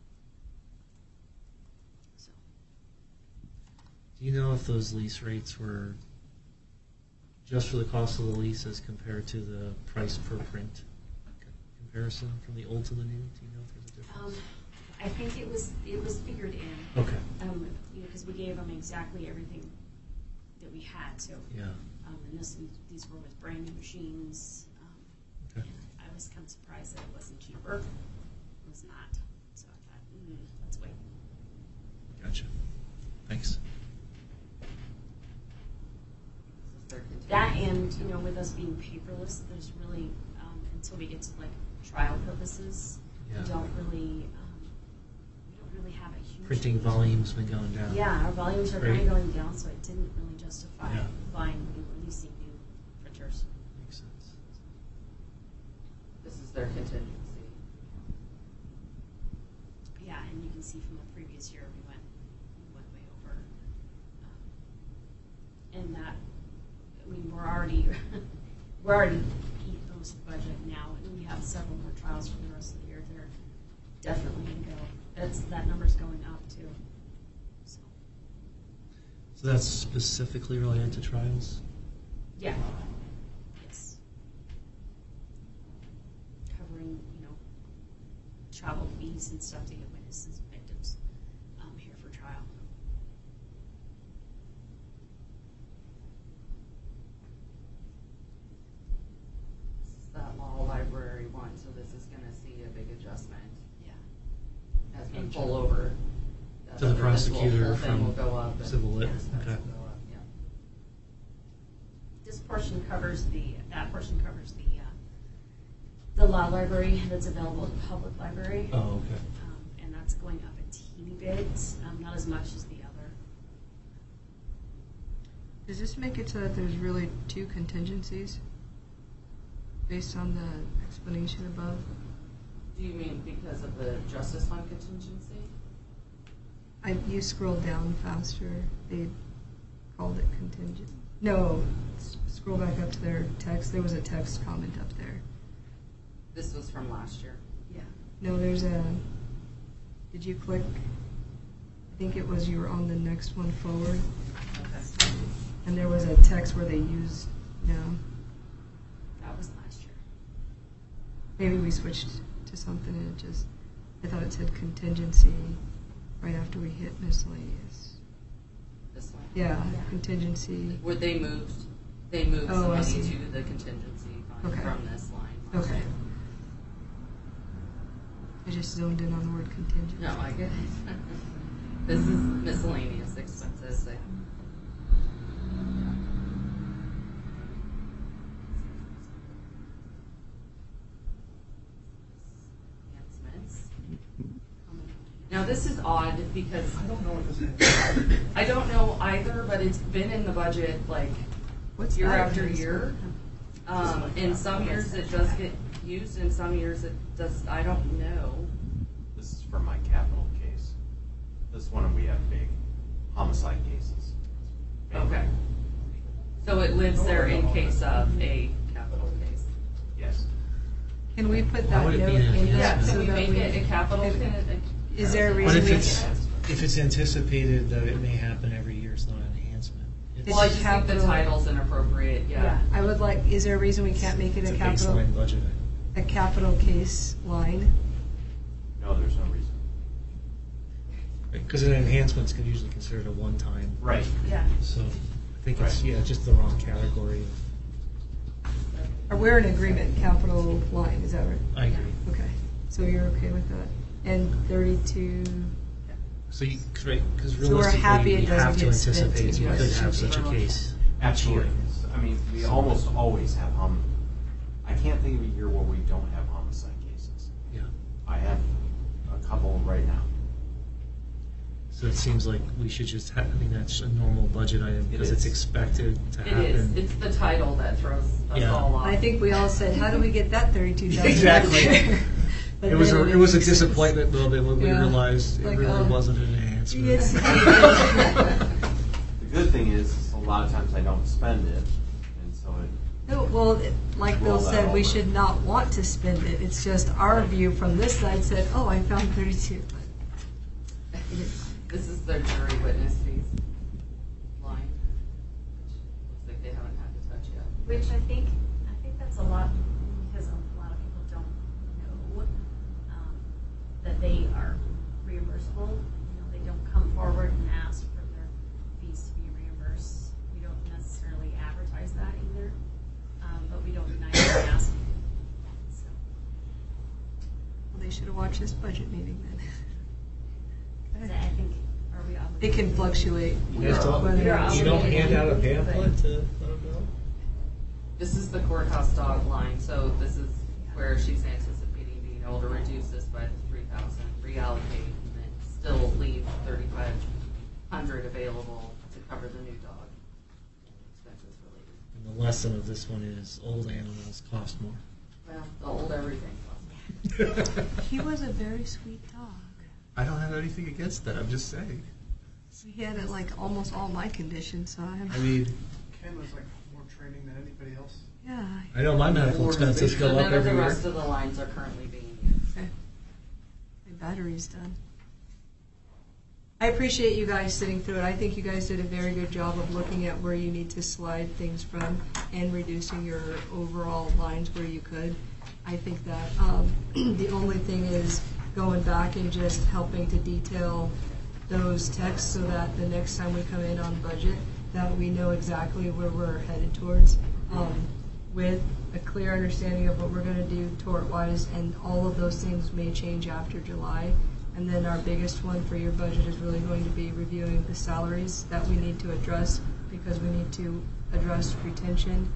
Speaker 4: So.
Speaker 3: Do you know if those lease rates were just for the cost of the lease as compared to the price per print comparison from the old to the new? Do you know if there's a difference?
Speaker 4: I think it was figured in.
Speaker 3: Okay.
Speaker 4: Because we gave them exactly everything that we had. So.
Speaker 3: Yeah.
Speaker 4: And these were with brand new machines.
Speaker 3: Okay.
Speaker 4: I was kind of surprised that it wasn't cheaper. It was not. So I thought, let's wait.
Speaker 3: Gotcha. Thanks.
Speaker 4: That and, with us being paperless, there's really, until we get to like trial purposes, we don't really have a huge...
Speaker 3: Printing volume's been going down.
Speaker 4: Yeah, our volumes are kind of going down, so it didn't really justify buying new, releasing new printers.
Speaker 3: Makes sense.
Speaker 10: This is their contingency.
Speaker 4: Yeah, and you can see from the previous year we went way over. And that, I mean, we're already eating most of the budget now, and we have several more trials for the rest of the year. They're definitely going to go. That number's going up too.
Speaker 3: So that's specifically related to trials?
Speaker 4: Yeah. Yes. Covering, travel fees and stuff to get witnesses and victims here for trial.
Speaker 10: This is that law library one, so this is going to see a big adjustment.
Speaker 4: Yeah.
Speaker 10: As we pull over.
Speaker 3: To the prosecutor from
Speaker 10: will go up
Speaker 3: civil lit.
Speaker 10: Okay.
Speaker 4: This portion covers that portion covers the law library that's available at the public library.
Speaker 3: Oh, okay.
Speaker 4: And that's going up a teeny bit, not as much as the other.
Speaker 1: Does this make it so that there's really 2 contingencies based on the explanation above?
Speaker 10: Do you mean because of the justice fund contingency?
Speaker 1: You scrolled down faster. They called it contingent. No, scroll back up to their text. There was a text comment up there.
Speaker 10: This was from last year.
Speaker 4: Yeah.
Speaker 1: No, there's a... Did you click? I think it was you were on the next one forward.
Speaker 10: Okay.
Speaker 1: And there was a text where they used... No.
Speaker 4: That was last year.
Speaker 1: Maybe we switched to something and it just... I thought it said contingency right after we hit miscellaneous.
Speaker 10: This one?
Speaker 1: Yeah, contingency.
Speaker 10: Where they moved some money
Speaker 1: I see.
Speaker 10: to the contingency fund from this line.
Speaker 1: Okay. I just zoned in on the word contingent.
Speaker 10: No, I get it. This is miscellaneous expenses. Enhancements. Now this is odd because
Speaker 11: I don't know what this is.
Speaker 10: I don't know either, but it's been in the budget like year after year. In some years it does get used, in some years it does. I don't know.
Speaker 2: This is for my capital case. This one we have big homicide cases.
Speaker 10: Okay. So it lives there in case of a capital case.
Speaker 2: Yes.
Speaker 1: Can we put
Speaker 3: Why
Speaker 1: that
Speaker 3: would it
Speaker 1: note
Speaker 3: be an
Speaker 1: in
Speaker 10: Yeah,
Speaker 1: that
Speaker 3: enhancement?
Speaker 1: so
Speaker 10: can we
Speaker 1: that
Speaker 10: make
Speaker 1: we?
Speaker 10: it a capital?
Speaker 1: Is there a
Speaker 3: But
Speaker 1: reason
Speaker 3: if
Speaker 1: we
Speaker 3: it's,
Speaker 1: can't?
Speaker 3: if it's anticipated that it may happen every year, it's not an enhancement.
Speaker 1: It's
Speaker 10: Well, I
Speaker 1: a
Speaker 10: just think the
Speaker 1: capital-
Speaker 10: title's inappropriate, yeah.
Speaker 1: I would like, is there a reason we can't make it
Speaker 3: It's
Speaker 1: a
Speaker 3: a
Speaker 1: capital,
Speaker 3: baseline budget.
Speaker 1: a capital case line?
Speaker 2: No, there's no reason.
Speaker 3: Because an enhancement's usually considered a one-time.
Speaker 2: Right.
Speaker 10: Yeah.
Speaker 3: So I think it's,
Speaker 2: Right.
Speaker 3: yeah, just the wrong category.
Speaker 1: Or we're in agreement, capital line, is that right?
Speaker 3: I agree.
Speaker 1: Okay, so you're okay with that? And 32,
Speaker 3: So you, right, because
Speaker 1: So we're happy
Speaker 3: realistically,
Speaker 1: it
Speaker 3: we
Speaker 1: doesn't
Speaker 3: have to
Speaker 1: get spent
Speaker 3: anticipate
Speaker 1: to
Speaker 3: we could
Speaker 1: us.
Speaker 3: have such a case.
Speaker 2: Absolutely. I mean, we almost always have I can't think of a year where we don't have homicide cases.
Speaker 3: Yeah.
Speaker 2: I have a couple right now.
Speaker 3: So it seems like we should just have, I mean, that's a normal budget item
Speaker 2: It
Speaker 3: because it's
Speaker 2: is.
Speaker 3: expected to
Speaker 10: It
Speaker 3: happen.
Speaker 10: is. It's the title that throws us
Speaker 3: Yeah.
Speaker 10: all off.
Speaker 1: I think we all said, how do we get that 32,000?
Speaker 3: Exactly.
Speaker 1: But
Speaker 3: It was
Speaker 1: then
Speaker 3: a, it was a
Speaker 1: makes sense.
Speaker 3: disappointment a little bit when we
Speaker 1: Yeah.
Speaker 3: realized it
Speaker 1: Like,
Speaker 3: really
Speaker 1: oh.
Speaker 3: wasn't an enhancement.
Speaker 1: Yes.
Speaker 2: The good thing is, a lot of times I don't spend it, and so it,
Speaker 1: No, well, like Bill
Speaker 2: Roll that
Speaker 1: said, we
Speaker 2: over.
Speaker 1: should not want to spend it. It's just our view from this side said, oh, I found 32. But it is fine.
Speaker 10: This is their jury witness fees line, which looks like they haven't had to touch yet.
Speaker 12: Which I think that's a lot, because a lot of people don't know that they are reimbursable. You know, they don't come forward and ask for their fees to be reimbursed. We don't necessarily advertise that either, but we don't deny them asking. So.
Speaker 1: Well, they should have watched this budget meeting then.
Speaker 12: So I think, are we obligated?
Speaker 1: It can fluctuate.
Speaker 3: You guys don't,
Speaker 1: whether
Speaker 12: You're
Speaker 1: it's-
Speaker 3: you don't hand out a
Speaker 12: obligated,
Speaker 3: pamphlet to let them know?
Speaker 10: This is the courthouse dog line, so this is where she's anticipating being able to reduce this by the 3,000, reallocate, and then still leave 3,500 available to cover the new dog expenses related.
Speaker 3: And the lesson of this one is old animals cost more.
Speaker 10: Well, the old everything costs.
Speaker 1: He was a very sweet dog.
Speaker 3: I don't have anything against that. I'm just saying.
Speaker 1: He had like almost all my conditions, so I'm,
Speaker 3: I mean,
Speaker 8: Ken was like more training than anybody else.
Speaker 1: yeah.
Speaker 3: I know my medical expenses
Speaker 10: So
Speaker 3: go
Speaker 10: none
Speaker 3: up
Speaker 10: of
Speaker 3: every
Speaker 10: the
Speaker 3: year.
Speaker 10: rest of the lines are currently being used.
Speaker 1: Okay. My battery's done. I appreciate you guys sitting through it. I think you guys did a very good job of looking at where you need to slide things from and reducing your overall lines where you could. I think that the only thing is going back and just helping to detail those texts so that the next time we come in on budget, that we know exactly where we're headed towards, with a clear understanding of what we're going to do tort-wise, and all of those things may change after July. And then our biggest one for your budget is really going to be reviewing the salaries that we need to address, because we need to address retention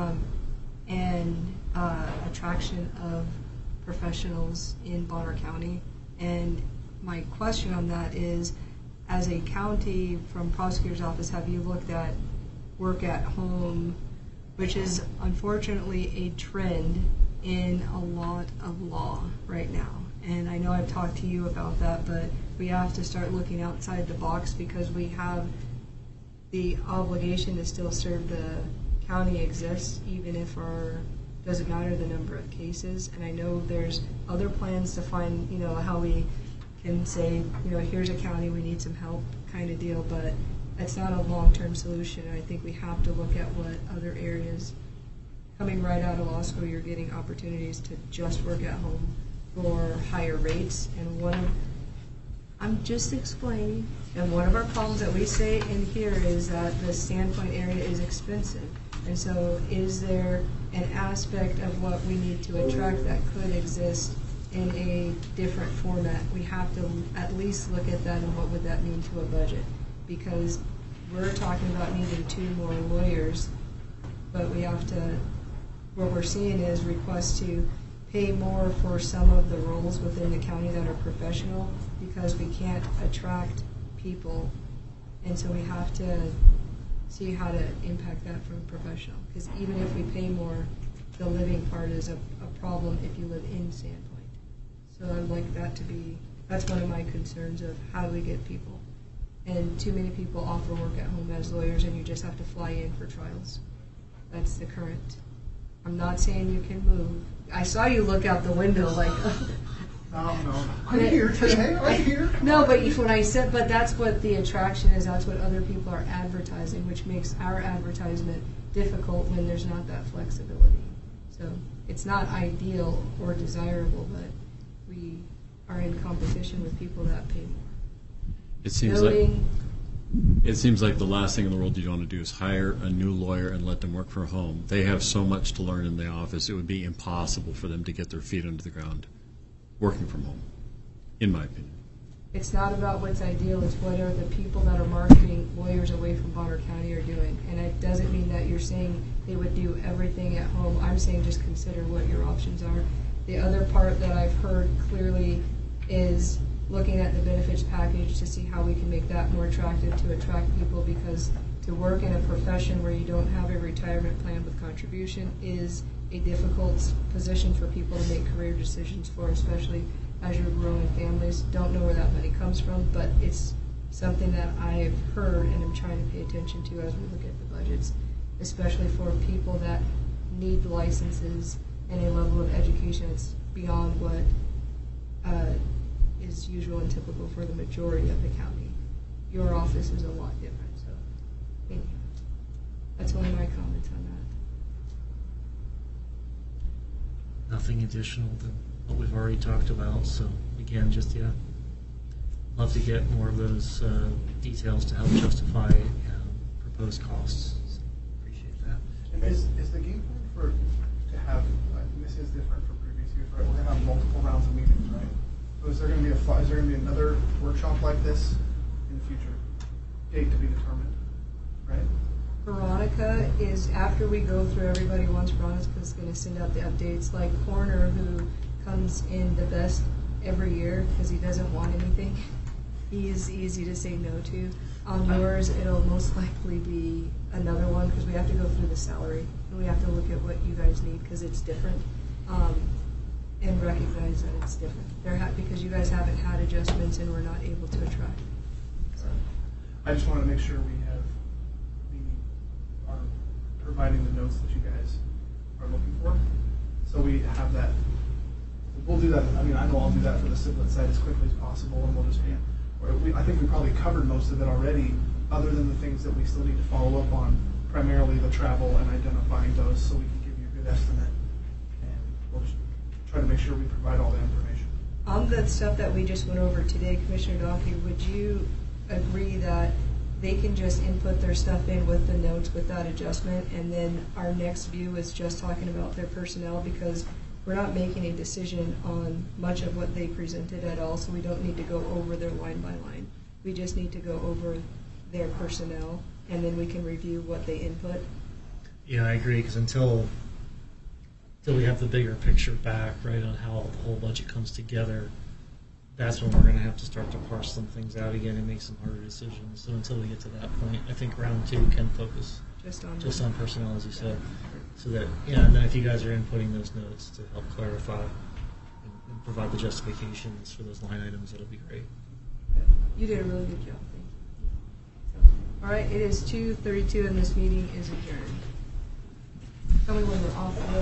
Speaker 1: and attraction of professionals in Bonner County. And my question on that is, as a county from prosecutor's office, have you looked at work at home, which is unfortunately a trend in a lot of law right now? And I know I've talked to you about that, but we have to start looking outside the box, because we have the obligation to still serve the county exists, even if doesn't matter the number of cases. And I know there's other plans to find, how we can say, here's a county, we need some help kind of deal, but it's not a long-term solution. And I think we have to look at what other areas, coming right out of law school, you're getting opportunities to just work at home for higher rates. And I'm just explaining, and one of our problems that we say in here is that the Sandpoint area is expensive. And so is there an aspect of what we need to attract that could exist in a different format? We have to at least look at that, and what would that mean to a budget? Because we're talking about needing 2 more lawyers, but we have to, what we're seeing is requests to pay more for some of the roles within the county that are professional, because we can't attract people. And so we have to see how to impact that from professional. Because even if we pay more, the living part is a problem if you live in Sandpoint. So I'd like that to be, that's one of my concerns of how do we get people. And too many people offer work at home as lawyers, and you just have to fly in for trials. That's the current. I'm not saying you can move. I saw you look out the window like.
Speaker 8: No. I'm here today. I'm here.
Speaker 1: No, but when I said, but that's what the attraction is. That's what other people are advertising, which makes our advertisement difficult when there's not that flexibility. So it's not ideal or desirable, but we are in competition with people that pay more.
Speaker 9: It seems like the last thing in the world you want to do is hire a new lawyer and let them work from home. They have so much to learn in the office. It would be impossible for them to get their feet under the ground working from home, in my opinion.
Speaker 1: It's not about what's ideal, it's what are the people that are marketing lawyers away from Bonner County are doing. And it doesn't mean that you're saying they would do everything at home. I'm saying just consider what your options are. The other part that I've heard clearly is looking at the benefits package to see how we can make that more attractive to attract people, because to work in a profession where you don't have a retirement plan with contribution is a difficult position for people to make career decisions for, especially as you're growing families. Don't know where that money comes from, but it's something that I've heard and I'm trying to pay attention to as we look at the budgets, especially for people that need licenses and a level of education that's beyond what is usual and typical for the majority of the county. Your office is a lot different, so anyhow, that's one of my comments on that.
Speaker 3: Nothing additional than what we've already talked about. So again, just love to get more of those details to help justify proposed costs. So appreciate that.
Speaker 8: And is the game plan to have, and this is different from previous years, right? We're going to have multiple rounds of meetings, right? So is there going to be another workshop like this in the future? Date to be determined, right?
Speaker 1: Veronica is, after we go through everybody once, Veronica's going to send out the updates, like Corner, who comes in the best every year because he doesn't want anything. He is easy to say no to. On yours, it'll most likely be another one because we have to go through the salary and we have to look at what you guys need because it's different, and recognize that it's different. Because you guys haven't had adjustments and we're not able to attract. So.
Speaker 8: I just want to make sure we are providing the notes that you guys are looking for. So we have that. We'll do that. I mean, I know I'll do that for the Civlet site as quickly as possible, and we'll just I think we probably covered most of it already, other than the things that we still need to follow up on, primarily the travel and identifying those so we can give you a good estimate. And we'll just try to make sure we provide all the information.
Speaker 1: On the stuff that we just went over today, Commissioner Donkey, would you agree that they can just input their stuff in with the notes without adjustment, and then our next view is just talking about their personnel, because we're not making a decision on much of what they presented at all, so we don't need to go over their line by line. We just need to go over their personnel, and then we can review what they input.
Speaker 3: Yeah, I agree, because until we have the bigger picture back, right, on how the whole budget comes together, that's when we're going to have to start to parse some things out again and make some harder decisions. So until we get to that point, I think round two can focus just on personnel, as you said. So that, and then if you guys are inputting those notes to help clarify and provide the justifications for those line items, that'll be great.
Speaker 1: You did a really good job. Thank you. All right, it is 2:32 and this meeting is adjourned. Tell me when we're off.